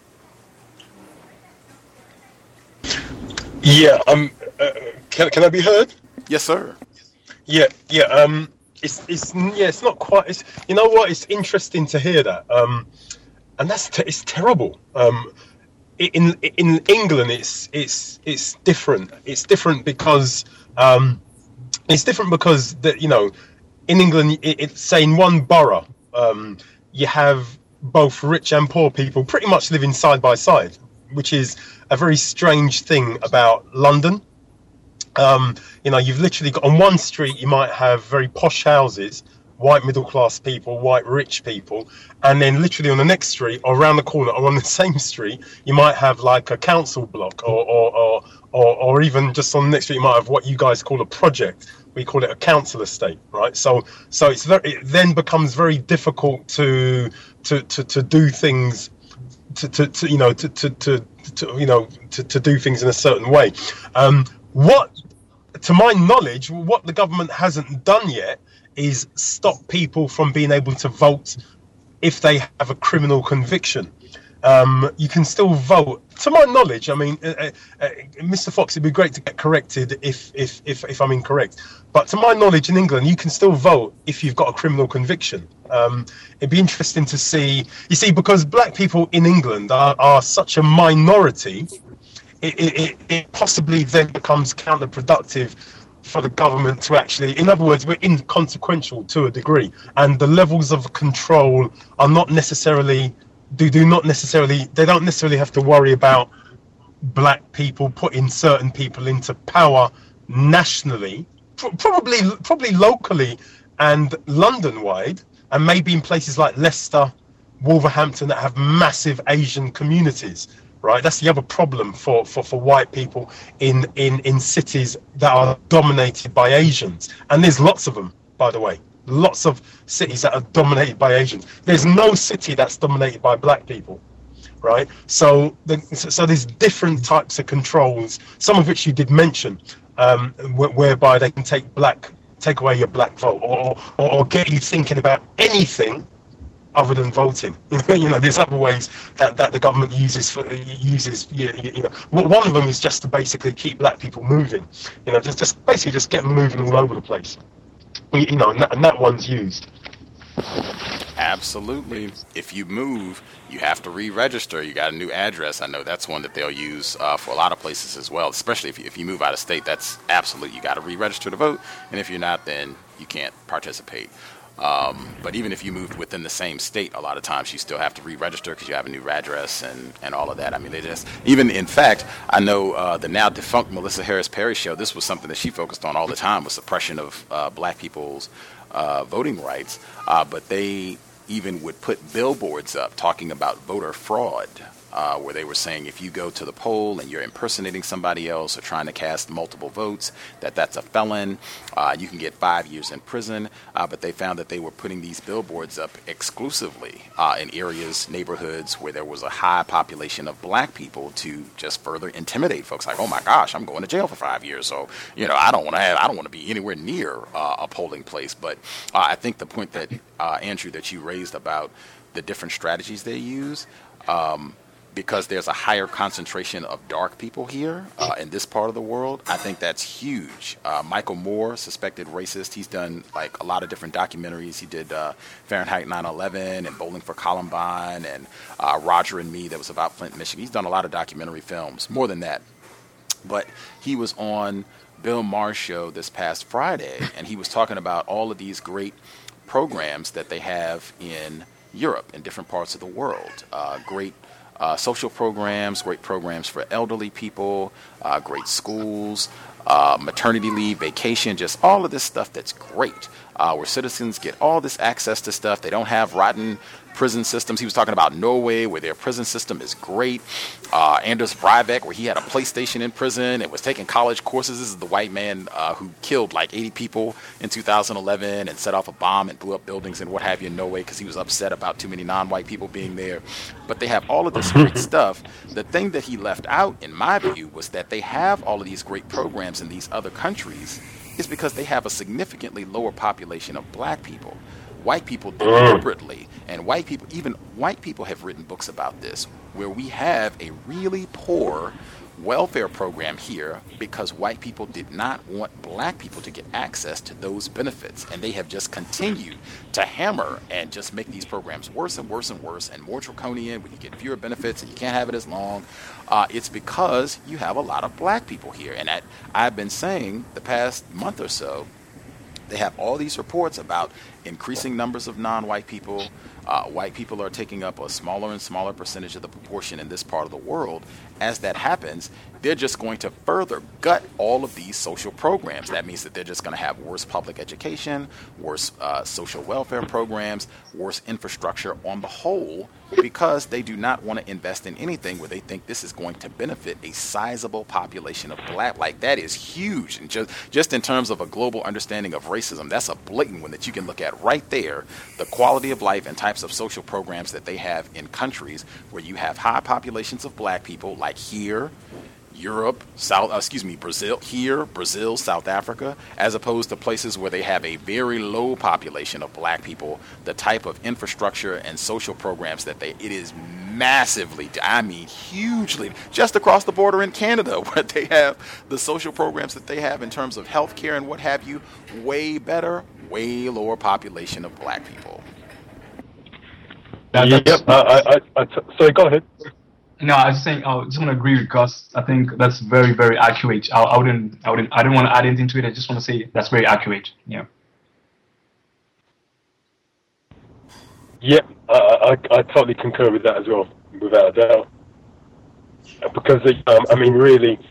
Speaker 6: Yeah. Can I be heard?
Speaker 4: Yes, sir.
Speaker 6: Yeah. It's not quite. It's, you know what? It's interesting to hear that. And it's terrible. In England, it's different. It's different because in England, it's say in one borough, you have both rich and poor people pretty much living side by side, which is a very strange thing about London. You've literally got on one street, you might have very posh houses, white middle class people, white rich people, and then literally on the next street or around the corner or on the same street, you might have like a council block or even just on the next street, you might have what you guys call a project. We call it a council estate, right? So it then becomes very difficult to do things, to do things in a certain way. To my knowledge, what the government hasn't done yet is stop people from being able to vote if they have a criminal conviction. You can still vote. To my knowledge, I mean, Mr. Fox, it'd be great to get corrected if I'm incorrect. But to my knowledge, in England, you can still vote if you've got a criminal conviction. It'd be interesting to see. You see, because black people in England are such a minority, it possibly then becomes counterproductive for the government to actually, in other words, we're inconsequential to a degree, and the levels of control are not necessarily. They don't necessarily have to worry about black people putting certain people into power nationally, probably locally and London-wide, and maybe in places like Leicester, Wolverhampton that have massive Asian communities, right? That's the other problem for white people in cities that are dominated by Asians. And there's lots of them, by the way. Lots of cities that are dominated by Asians. There's no city that's dominated by black people, right? So there's different types of controls, some of which you did mention, whereby they can take away your black vote or get you thinking about anything other than voting. There's other ways that the government uses. One of them is just to basically keep black people moving. Just basically just get them moving all over the place. And that one's used.
Speaker 4: Absolutely. If you move, you have to re-register. You got a new address. I know that's one that they'll use for a lot of places as well, especially if you move out of state. That's absolute. You got to re-register to vote, and if you're not, then you can't participate. But even if you moved within the same state, a lot of times you still have to re-register because you have a new address and all of that. I mean, in fact, I know the now defunct Melissa Harris Perry show, this was something that she focused on all the time, was suppression of black people's voting rights. But they even would put billboards up talking about voter fraud where they were saying if you go to the poll and you're impersonating somebody else or trying to cast multiple votes, that's a felon. You can get 5 years in prison. But they found that they were putting these billboards up exclusively in areas, neighborhoods where there was a high population of black people to just further intimidate folks. Like, oh my gosh, I'm going to jail for 5 years, so I don't want to be anywhere near a polling place. But I think the point that Andrew, that you raised about the different strategies they use, because there's a higher concentration of dark people here in this part of the world, I think that's huge. Michael Moore, suspected racist, he's done like a lot of different documentaries. He did Fahrenheit 9/11 and Bowling for Columbine and Roger and Me, that was about Flint, Michigan. He's done a lot of documentary films, more than that. But he was on Bill Maher's show this past Friday, and he was talking about all of these great programs that they have in Europe, in different parts of the world. Great social programs, great programs for elderly people, great schools, maternity leave, vacation, just all of this stuff that's great, where citizens get all this access to stuff. They don't have rotten prison systems. He was talking about Norway, where their prison system is great. Anders Breivik, where he had a PlayStation in prison and was taking college courses. This is the white man who killed like 80 people in 2011 and set off a bomb and blew up buildings and what have you in Norway because he was upset about too many non-white people being there. But they have all of this great stuff. The thing that he left out, in my view, was that they have all of these great programs in these other countries is because they have a significantly lower population of black people. White people deliberately, and even white people have written books about this, where we have a really poor welfare program here because white people did not want black people to get access to those benefits, and they have just continued to hammer and just make these programs worse and worse and worse and more draconian, when you get fewer benefits and you can't have it as long. It's because you have a lot of black people here, and I've been saying the past month or so, they have all these reports about increasing numbers of non-white people. White people are taking up a smaller and smaller percentage of the proportion in this part of the world. As that happens, they're just going to further gut all of these social programs. That means that they're just going to have worse public education, worse social welfare programs, worse infrastructure on the whole, because they do not want to invest in anything where they think this is going to benefit a sizable population of black. Like, that is huge. And just in terms of a global understanding of racism, that's a blatant one that you can look at right there. The quality of life and types of social programs that they have in countries where you have high populations of black people, like here, Europe, Brazil, South Africa, as opposed to places where they have a very low population of black people. The type of infrastructure and social programs that it is massively, I mean hugely, just across the border in Canada, where they have the social programs that they have in terms of healthcare and what have you, way better, way lower population of black people.
Speaker 6: Sorry, go ahead.
Speaker 5: No, I was saying, I just want to agree with Gus. I think that's very, very accurate. I don't want to add anything to it. I just want to say that's very accurate. Yeah.
Speaker 6: Yeah, I totally concur with that as well, without a doubt. Because, I mean, really,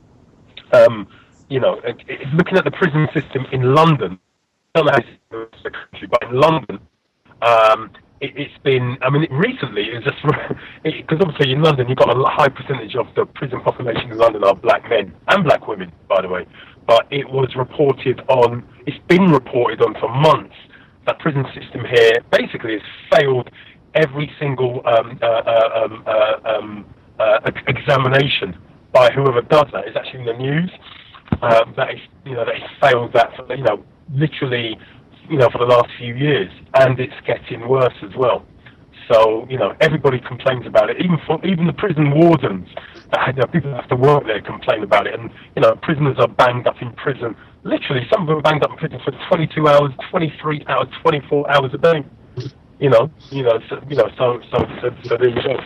Speaker 6: looking at the prison system in London, I don't know how it's the country, but in London, it's been, I mean, recently, it's just, because obviously in London, you've got a high percentage of the prison population in London are black men and black women, by the way. But it's been reported on for months that prison system here basically has failed every single examination by whoever does that. It's actually in the news that it's failed that for, literally, for the last few years, and it's getting worse as well. So, everybody complains about it. Even the prison wardens, people that have to work there complain about it. And, prisoners are banged up in prison. Literally, some of them are banged up in prison for 22 hours, 23 hours, 24 hours a day. So there you go.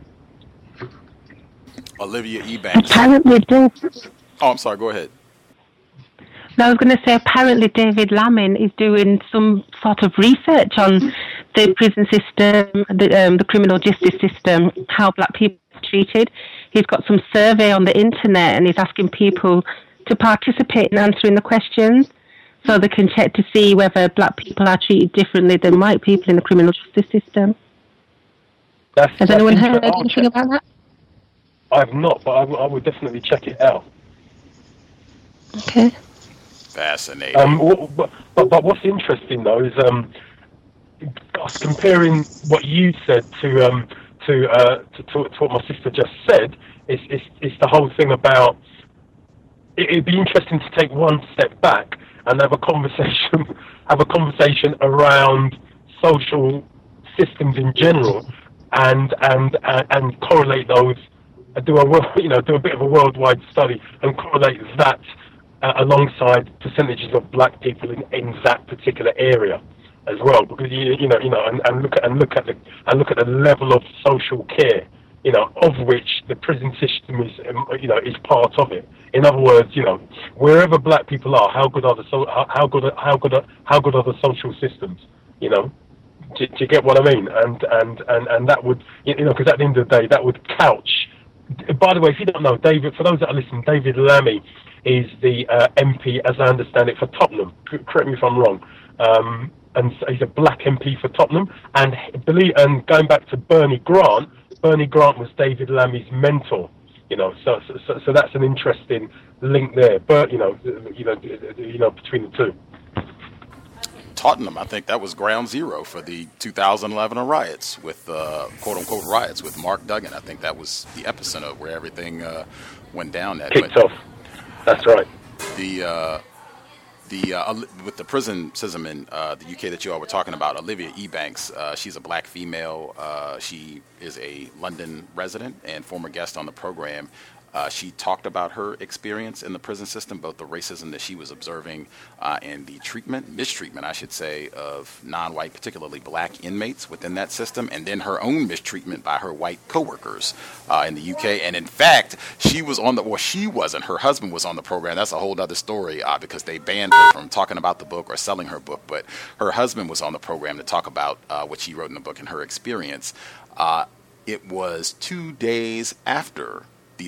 Speaker 4: Olivia Ebanks.
Speaker 7: Apparently,
Speaker 4: I'm sorry, go ahead.
Speaker 7: No, I was going to say, apparently David Laming is doing some sort of research on the prison system, the criminal justice system, how black people are treated. He's got some survey on the internet, and he's asking people to participate in answering the questions so they can check to see whether black people are treated differently than white people in the criminal justice system. Has anyone heard anything about that?
Speaker 6: I've not, but I would definitely check it out.
Speaker 7: Okay.
Speaker 4: Fascinating.
Speaker 6: But what's interesting though is us comparing what you said to what my sister just said. It's the whole thing about. It'd be interesting to take one step back and have a conversation around social systems in general, and correlate those. Do a bit of a worldwide study and correlate that alongside percentages of black people in that particular area as well, because and look at the level of social care, of which the prison system is part of it. In other words, wherever black people are, how good are the social systems? Do you get what I mean? And that would, because at the end of the day, that would couch. By the way, if you don't know, David, for those that are listening, David Lammy is the MP, as I understand it, for Tottenham. Correct me if I'm wrong. And so he's a black MP for Tottenham. And going back to Bernie Grant was David Lammy's mentor. So that's an interesting link there. But between the two.
Speaker 4: Tottenham, I think that was ground zero for the 2011 riots with quote-unquote riots with Mark Duggan. I think that was the epicenter of where everything went down.
Speaker 6: Kicked off. That's right.
Speaker 4: With the prison system in the UK that you all were talking about, Olivia Ebanks, she's a black female. She is a London resident and former guest on the program. She talked about her experience in the prison system, both the racism that she was observing and the mistreatment, I should say, of non-white, particularly black inmates within that system, and then her own mistreatment by her white coworkers in the UK. And in fact, she wasn't. Her husband was on the program. That's a whole other story because they banned her from talking about the book or selling her book. But her husband was on the program to talk about what she wrote in the book and her experience. It was 2 days after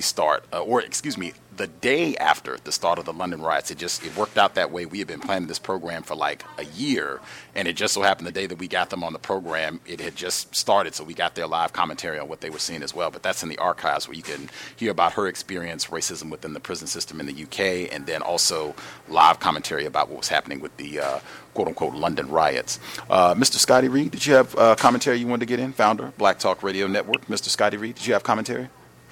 Speaker 4: the day after the start of the London riots. It worked out that way. We had been planning this program for like a year, and it just so happened the day that we got them on the program, it had just started, so we got their live commentary on what they were seeing as well. But that's in the archives where you can hear about her experience, racism within the prison system in the UK, and then also live commentary about what was happening with the quote-unquote London riots. Mr. Scotty Reed, did you have commentary you wanted to get in? Founder, Black Talk Radio Network. Mr. Scotty Reed, did you have commentary?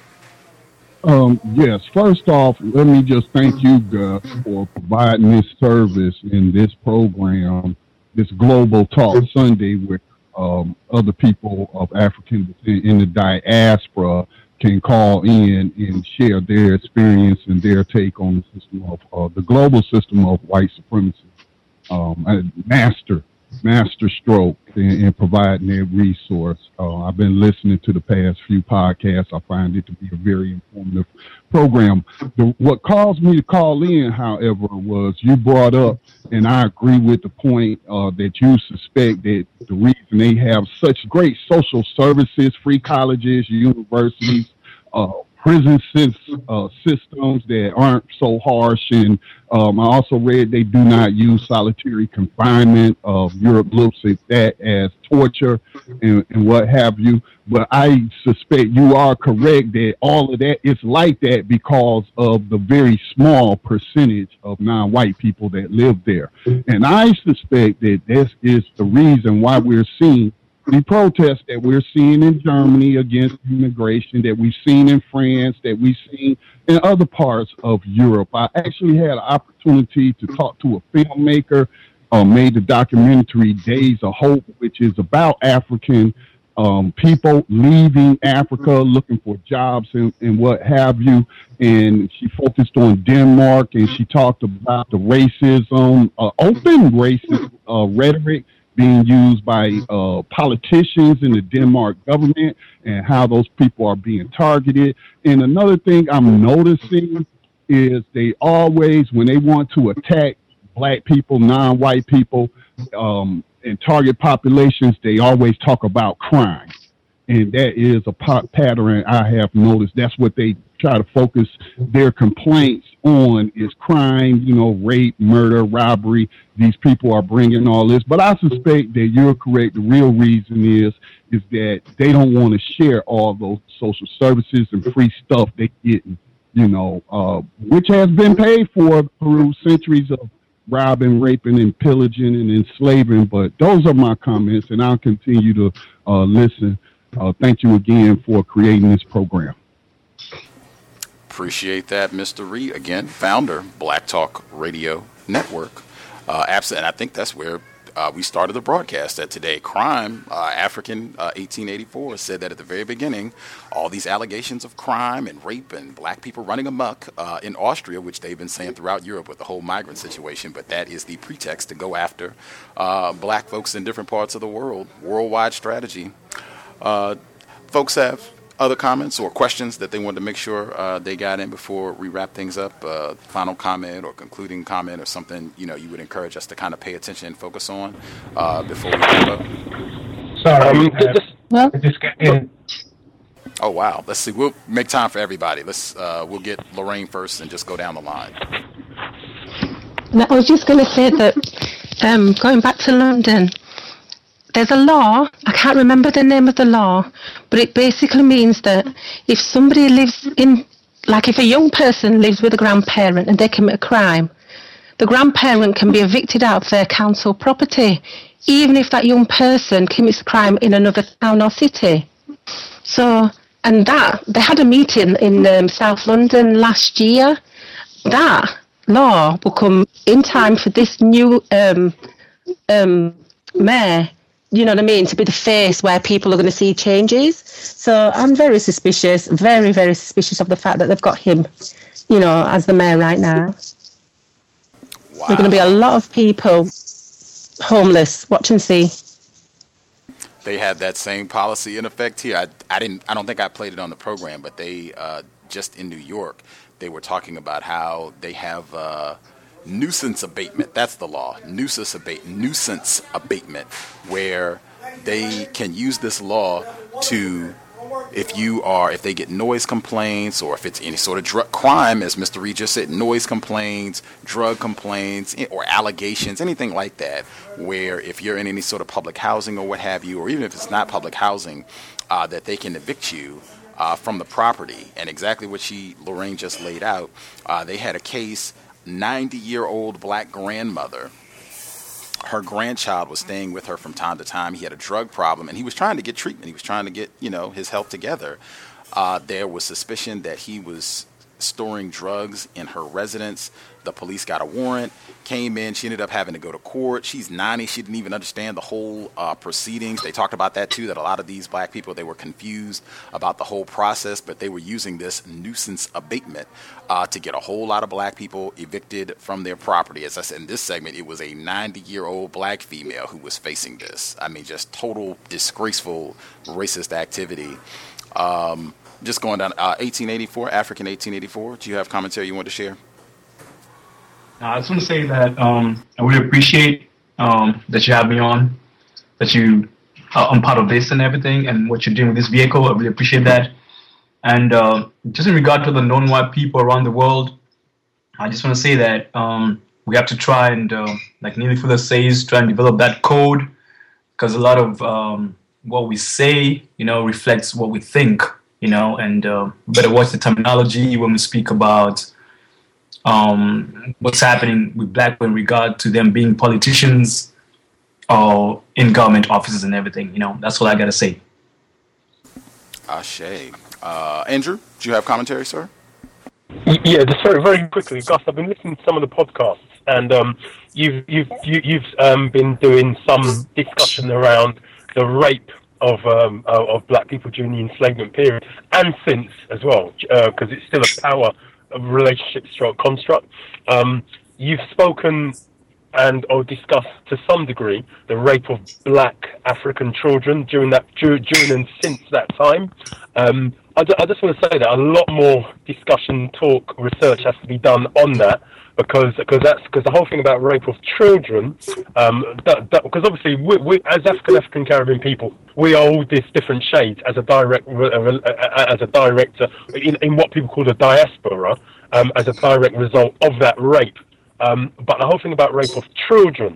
Speaker 1: Yes. First off, let me just thank you, Gus, for providing this service in this program, this Global Talk Sunday, where other people of African in the diaspora can call in and share their experience and their take on the system of the global system of white supremacy. Master stroke in providing that resource. I've been listening to the past few podcasts. I find it to be a very informative program. What caused me to call in, however, was you brought up, and I agree with the point that you suspect that the reason they have such great social services, free colleges, universities, prison systems that aren't so harsh, and I also read they do not use solitary confinement. Europe looks at that as torture and what have you. But I suspect you are correct that all of that is like that because of the very small percentage of non-white people that live there. And I suspect that this is the reason why we're seeing the protests that we're seeing in Germany against immigration, that we've seen in France, that we've seen in other parts of Europe. I actually had an opportunity to talk to a filmmaker, made the documentary Days of Hope, which is about African people leaving Africa, looking for jobs and what have you. And she focused on Denmark, and she talked about the racism, open racist rhetoric being used by politicians in the Denmark government and how those people are being targeted. And another thing I'm noticing is they always, when they want to attack black people, non-white people, and target populations, they always talk about crime. And that is a pattern I have noticed. That's what they try to focus their complaints on, is crime, rape, murder, robbery. These people are bringing all this. But I suspect that you're correct. The real reason is that they don't want to share all those social services and free stuff they're getting, which has been paid for through centuries of robbing, raping, and pillaging and enslaving. But those are my comments, and I'll continue to listen. Thank you again for creating this program.
Speaker 4: Appreciate that, Mr. Reed. Again, founder, Black Talk Radio Network. Absolutely, and I think that's where we started the broadcast at today. Crime, African 1884 said that at the very beginning, all these allegations of crime and rape and black people running amok in Austria, which they've been saying throughout Europe with the whole migrant situation, but that is the pretext to go after black folks in different parts of the world. Worldwide strategy. Folks have other comments or questions that they wanted to make sure they got in before we wrap things up? Final comment or concluding comment or something you would encourage us to kind of pay attention and focus on before we wrap up?
Speaker 10: Sorry,
Speaker 7: just
Speaker 10: get in.
Speaker 4: Oh wow! Let's see. We'll make time for everybody. We'll get Lorraine first and just go down the line.
Speaker 7: I was just going to say that going back to London, there's a law, I can't remember the name of the law, but it basically means that if somebody lives if a young person lives with a grandparent and they commit a crime, the grandparent can be evicted out of their council property, even if that young person commits a crime in another town or city. So, and they had a meeting in South London last year. That law will come in time for this new mayor, you know what I mean, to be the face where people are going to see changes. So I'm very suspicious, very, very suspicious of the fact that they've got him, as the mayor right now.
Speaker 4: Wow.
Speaker 7: There are going to be a lot of people homeless. Watch and see.
Speaker 4: They had that same policy in effect here. I don't think I played it on the program, but they just in New York, they were talking about how they have nuisance abatement. That's the law. Nuisance abatement, where they can use this law to, if they get noise complaints or if it's any sort of drug crime, as Mr. Reed just said, noise complaints, drug complaints, or allegations, anything like that, where if you're in any sort of public housing or what have you, or even if it's not public housing, that they can evict you from the property. And exactly what Lorraine just laid out, they had a case, 90-year-old black grandmother. Her grandchild was staying with her from time to time. He had a drug problem, and he was trying to get treatment. He was trying to get, his health together. There was suspicion that he was storing drugs in her residence. The police got a warrant, came in. She ended up having to go to court. She's 90. She didn't even understand the whole proceedings. They talked about that, too, that a lot of these black people, they were confused about the whole process, but they were using this nuisance abatement to get a whole lot of black people evicted from their property. As I said in this segment, it was a 90-year-old black female who was facing this. I mean, just total disgraceful racist activity. Just going down, 1884, African 1884. Do you have commentary you want to share?
Speaker 5: I just want to say that I really appreciate that you have me on, that I'm part of this and everything, and what you're doing with this vehicle. I really appreciate that. And just in regard to the non-white people around the world, I just want to say that we have to try and, like Neely Fuller says, try and develop that code, because a lot of what we say, reflects what we think. And better watch the terminology when we speak about what's happening with black people in regard to them being politicians or in government offices and everything. That's all I got to say.
Speaker 4: Ashe. Andrew, do you have commentary, sir?
Speaker 6: Yeah, just very quickly, Gus. I've been listening to some of the podcasts, and you've been doing some discussion around the rape of black people during the enslavement period and since as well, because it's still a power relationship construct. You've spoken or discussed to some degree the rape of black African children during and since that time. I just want to say that a lot more discussion, talk, research has to be done on that. Because the whole thing about rape of children, because obviously we as African Caribbean people, we are all this different shades as a director in what people call the diaspora, as a direct result of that rape. But the whole thing about rape of children,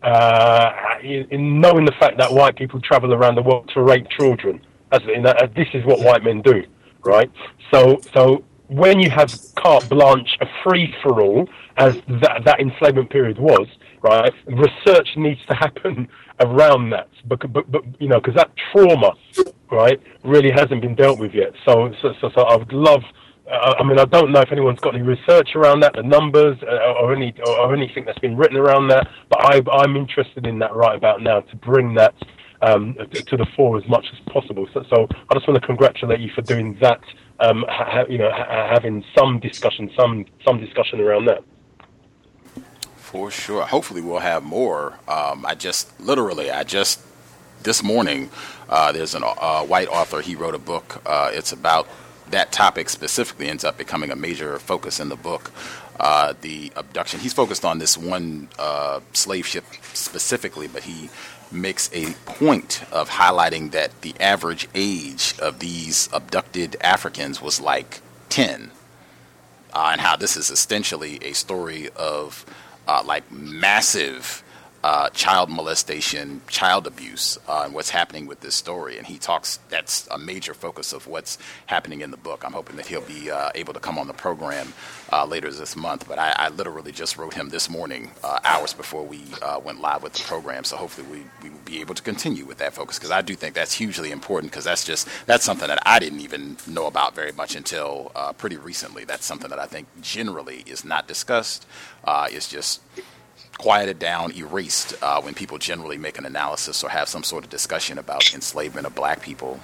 Speaker 6: in knowing the fact that white people travel around the world to rape children, as this is what white men do, right? So when you have carte blanche, a free-for-all, as that enslavement period was, right, research needs to happen around that, but because that trauma, right, really hasn't been dealt with yet. So I would love. I don't know if anyone's got any research around that, the numbers, or anything that's been written around that. But I'm interested in that right about now, to bring that to the fore as much as possible. So I just want to congratulate you for doing that. Having some discussion around that.
Speaker 4: For sure. Hopefully we'll have more. I just this morning, there's a white author. He wrote a book. It's about that topic specifically, ends up becoming a major focus in the book. The abduction. He's focused on this one slave ship specifically, but he makes a point of highlighting that the average age of these abducted Africans was like 10, and how this is essentially a story of like massive child molestation, child abuse, and what's happening with this story. And he talks, that's a major focus of what's happening in the book. I'm hoping that he'll be able to come on the program later this month. But I literally just wrote him this morning, hours before we went live with the program. So hopefully we will be able to continue with that focus, because I do think that's hugely important, because that's something that I didn't even know about very much until pretty recently. That's something that I think generally is not discussed. It's just quieted down, erased when people generally make an analysis or have some sort of discussion about enslavement of black people.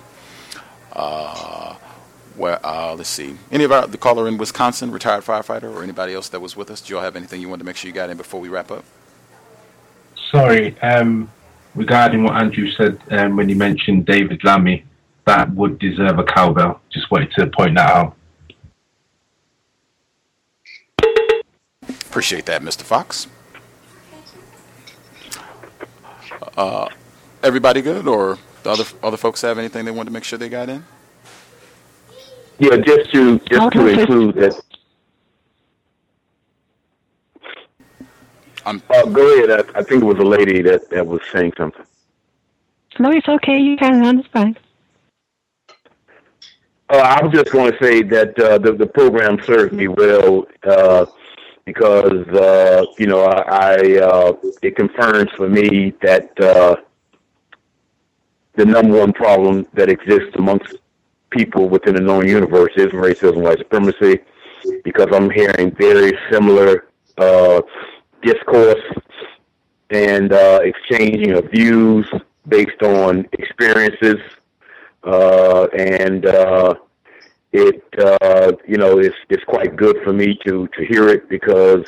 Speaker 4: Let's see. Any of the caller in Wisconsin, retired firefighter, or anybody else that was with us? Do you all have anything you wanted to make sure you got in before we wrap up?
Speaker 10: Sorry, regarding what Andrew said when he mentioned David Lammy, that would deserve a cowbell. Just wanted to point that out.
Speaker 4: Appreciate that, Mr. Fox. Everybody good, or the other folks have anything they wanted to make sure they got in?
Speaker 8: Yeah, just to include that. Go ahead. I think it was a lady that was saying something.
Speaker 7: No, it's okay. You carry on. It's fine.
Speaker 8: I was just going to say that the program served me well, because it confirms for me that the number one problem that exists amongst people within the known universe is racism, white supremacy, because I'm hearing very similar discourse and exchanging of views based on experiences, and it's quite good for me to hear it, because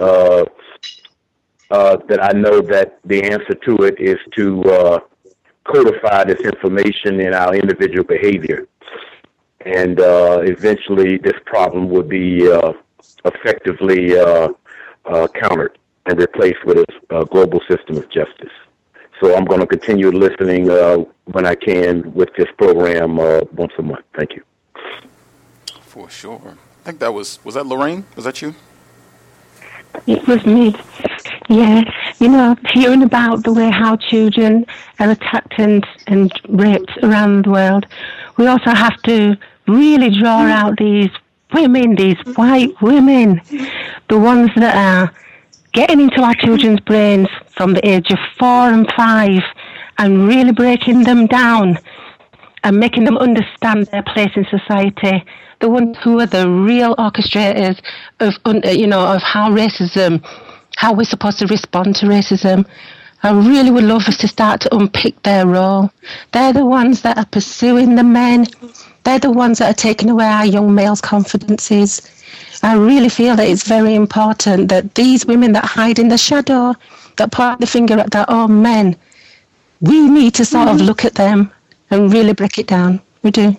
Speaker 8: that I know that the answer to it is to codify this information in our individual behavior, and eventually this problem would be effectively countered and replaced with a global system of justice. So I'm going to continue listening when I can with this program once a month. Thank you.
Speaker 4: For sure. I think that was that Lorraine? Was that you?
Speaker 7: It was me. Yeah. Hearing about the way how children are attacked and raped around the world, we also have to really draw out these women, these white women, the ones that are getting into our children's brains from the age of 4 and 5 and really breaking them down and making them understand their place in society. The ones who are the real orchestrators of how racism, how we're supposed to respond to racism. I really would love us to start to unpick their role. They're the ones that are pursuing the men. They're the ones that are taking away our young males' confidences. I really feel that it's very important that these women that hide in the shadow, that point the finger at their own men, we need to sort of look at them and really break it down. We do.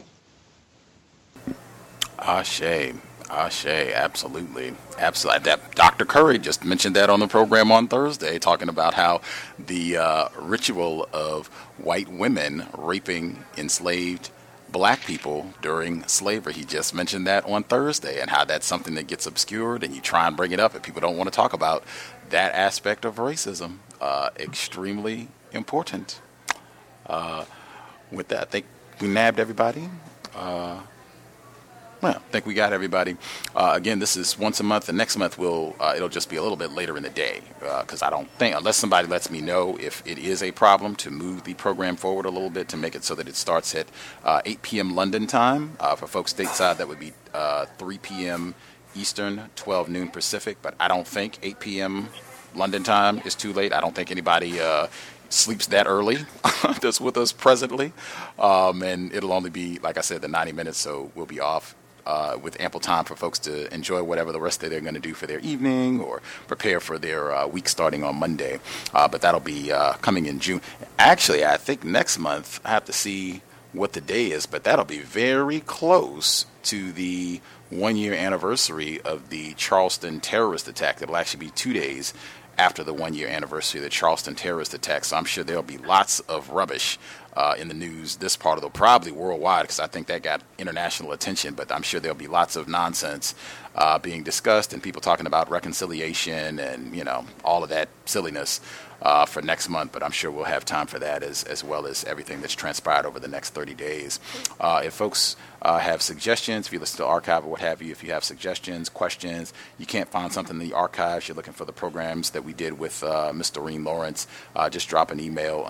Speaker 4: Ashe, absolutely. That Dr. Curry just mentioned that on the program on Thursday, talking about how the ritual of white women raping enslaved black people during slavery. He just mentioned that on Thursday, and how that's something that gets obscured, and you try and bring it up and people don't want to talk about that aspect of racism. Extremely important. With that, I think we nabbed everybody. Well, I think we got everybody. Again, this is once a month, and next month it'll just be a little bit later in the day, because I don't think, unless somebody lets me know if it is a problem, to move the program forward a little bit to make it so that it starts at 8 p.m. London time. For folks stateside, that would be 3 p.m. Eastern, 12 noon Pacific, but I don't think 8 p.m. London time is too late. I don't think anybody sleeps that early that's with us presently. And it'll only be, like I said, the 90 minutes, so we'll be off with ample time for folks to enjoy whatever the rest of they're going to do for their evening or prepare for their week starting on Monday. But that'll be coming in June. Actually, I think next month I have to see what the day is, but that'll be very close to the 1-year anniversary of the Charleston terrorist attack. It'll actually be 2 days after the 1-year anniversary of the Charleston terrorist attack. So I'm sure there'll be lots of rubbish in the news this part of the, probably worldwide, because I think that got international attention, but I'm sure there'll be lots of nonsense being discussed and people talking about reconciliation and, you know, all of that silliness for next month. But I'm sure we'll have time for that, as well as everything that's transpired over the next 30 days. If folks have suggestions, if you listen to the archive or what have you, if you have suggestions, questions, you can't find something in the archives, you're looking for the programs that we did with Ms. Doreen Lawrence, just drop an email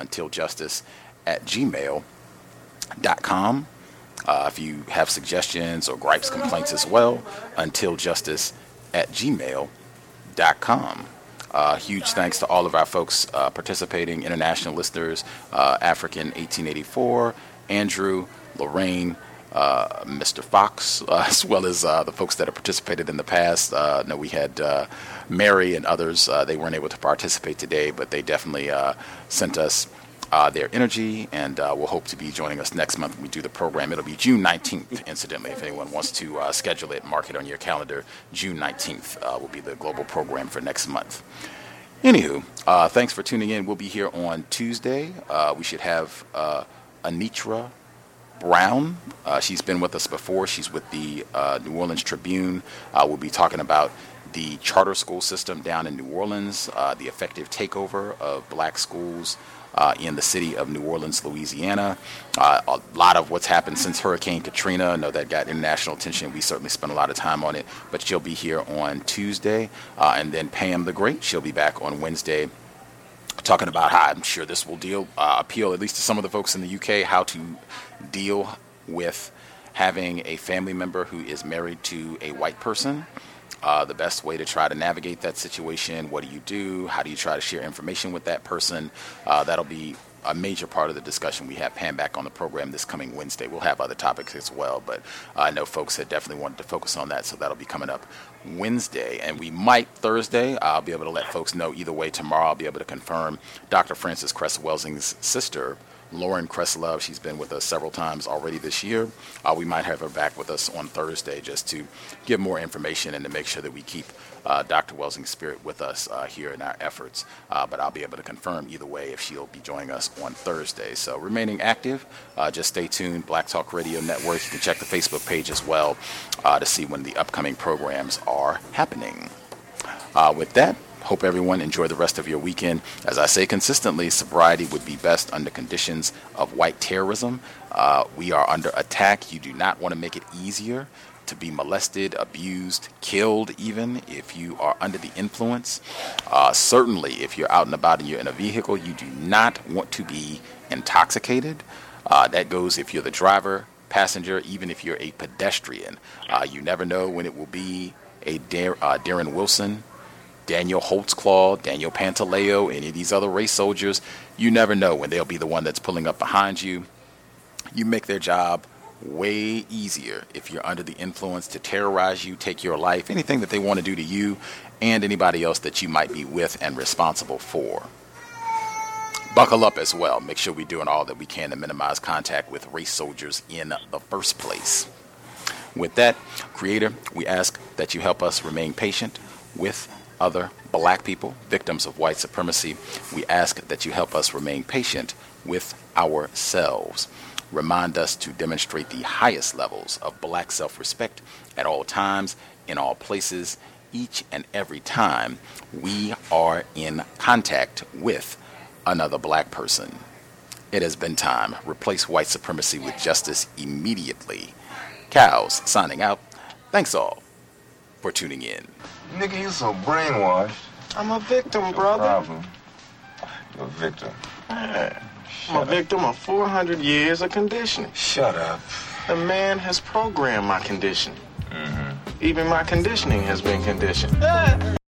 Speaker 4: untiljustice@gmail.com. If you have suggestions or gripes, complaints as well, untiljustice@gmail.com. Huge thanks to all of our folks participating, international listeners, African 1884, Andrew, Lorraine, Mr. Fox, as well as the folks that have participated in the past. No, we had Mary and others. They weren't able to participate today, but they definitely sent us their energy, and will hope to be joining us next month when we do the program. It'll be June 19th, incidentally, if anyone wants to schedule it, mark it on your calendar. June 19th will be the global program for next month. Anywho, thanks for tuning in. We'll be here on Tuesday. We should have Anitra Brown. She's been with us before. She's with the New Orleans Tribune. We'll be talking about the charter school system down in New Orleans, the effective takeover of black schools in the city of New Orleans, Louisiana. A lot of what's happened since Hurricane Katrina. I know that got international attention. We certainly spent a lot of time on it, but she'll be here on Tuesday. And then Pam the Great, she'll be back on Wednesday, talking about how I'm sure this will appeal at least to some of the folks in the UK, how to deal with having a family member who is married to a white person. The best way to try to navigate that situation. What do you do? How do you try to share information with that person? That'll be a major part of the discussion. We have Pam back on the program this coming Wednesday. We'll have other topics as well, but I know folks had definitely wanted to focus on that, so that'll be coming up Wednesday. And we might Thursday. I'll be able to let folks know either way. Tomorrow I'll be able to confirm Dr. Frances Cress Welsing's sister, Lauren Kresslove. She's been with us several times already this year. We might have her back with us on Thursday just to give more information and to make sure that we keep Dr. Welsing's spirit with us here in our efforts. But I'll be able to confirm either way if she'll be joining us on Thursday. So remaining active, just stay tuned. Black Talk Radio Network. You can check the Facebook page as well to see when the upcoming programs are happening. With that, hope everyone enjoy the rest of your weekend. As I say consistently, sobriety would be best under conditions of white terrorism. We are under attack. You do not want to make it easier to be molested, abused, killed even if you are under the influence. Certainly, if you're out and about and you're in a vehicle, you do not want to be intoxicated. That goes if you're the driver, passenger, even if you're a pedestrian. You never know when it will be a Darren Wilson, Daniel Holtzclaw, Daniel Pantaleo, any of these other race soldiers. You never know when they'll be the one that's pulling up behind you. You make their job way easier if you're under the influence to terrorize you, take your life, anything that they want to do to you and anybody else that you might be with and responsible for. Buckle up as well. Make sure we're doing all that we can to minimize contact with race soldiers in the first place. With that, Creator, we ask that you help us remain patient with other black people, victims of white supremacy. We ask that you help us remain patient with ourselves. remind us to demonstrate the highest levels of black self-respect at all times, in all places, each and every time we are in contact with another black person. It has been time. Replace white supremacy with justice immediately. Cows signing out. Thanks all for tuning in.
Speaker 11: Nigga, you so brainwashed.
Speaker 12: I'm a victim, brother.
Speaker 11: Problem. You're a victim.
Speaker 12: Yeah. I'm a victim of 400 years of conditioning.
Speaker 11: Shut up.
Speaker 12: The man has programmed my conditioning. Even my conditioning has been conditioned.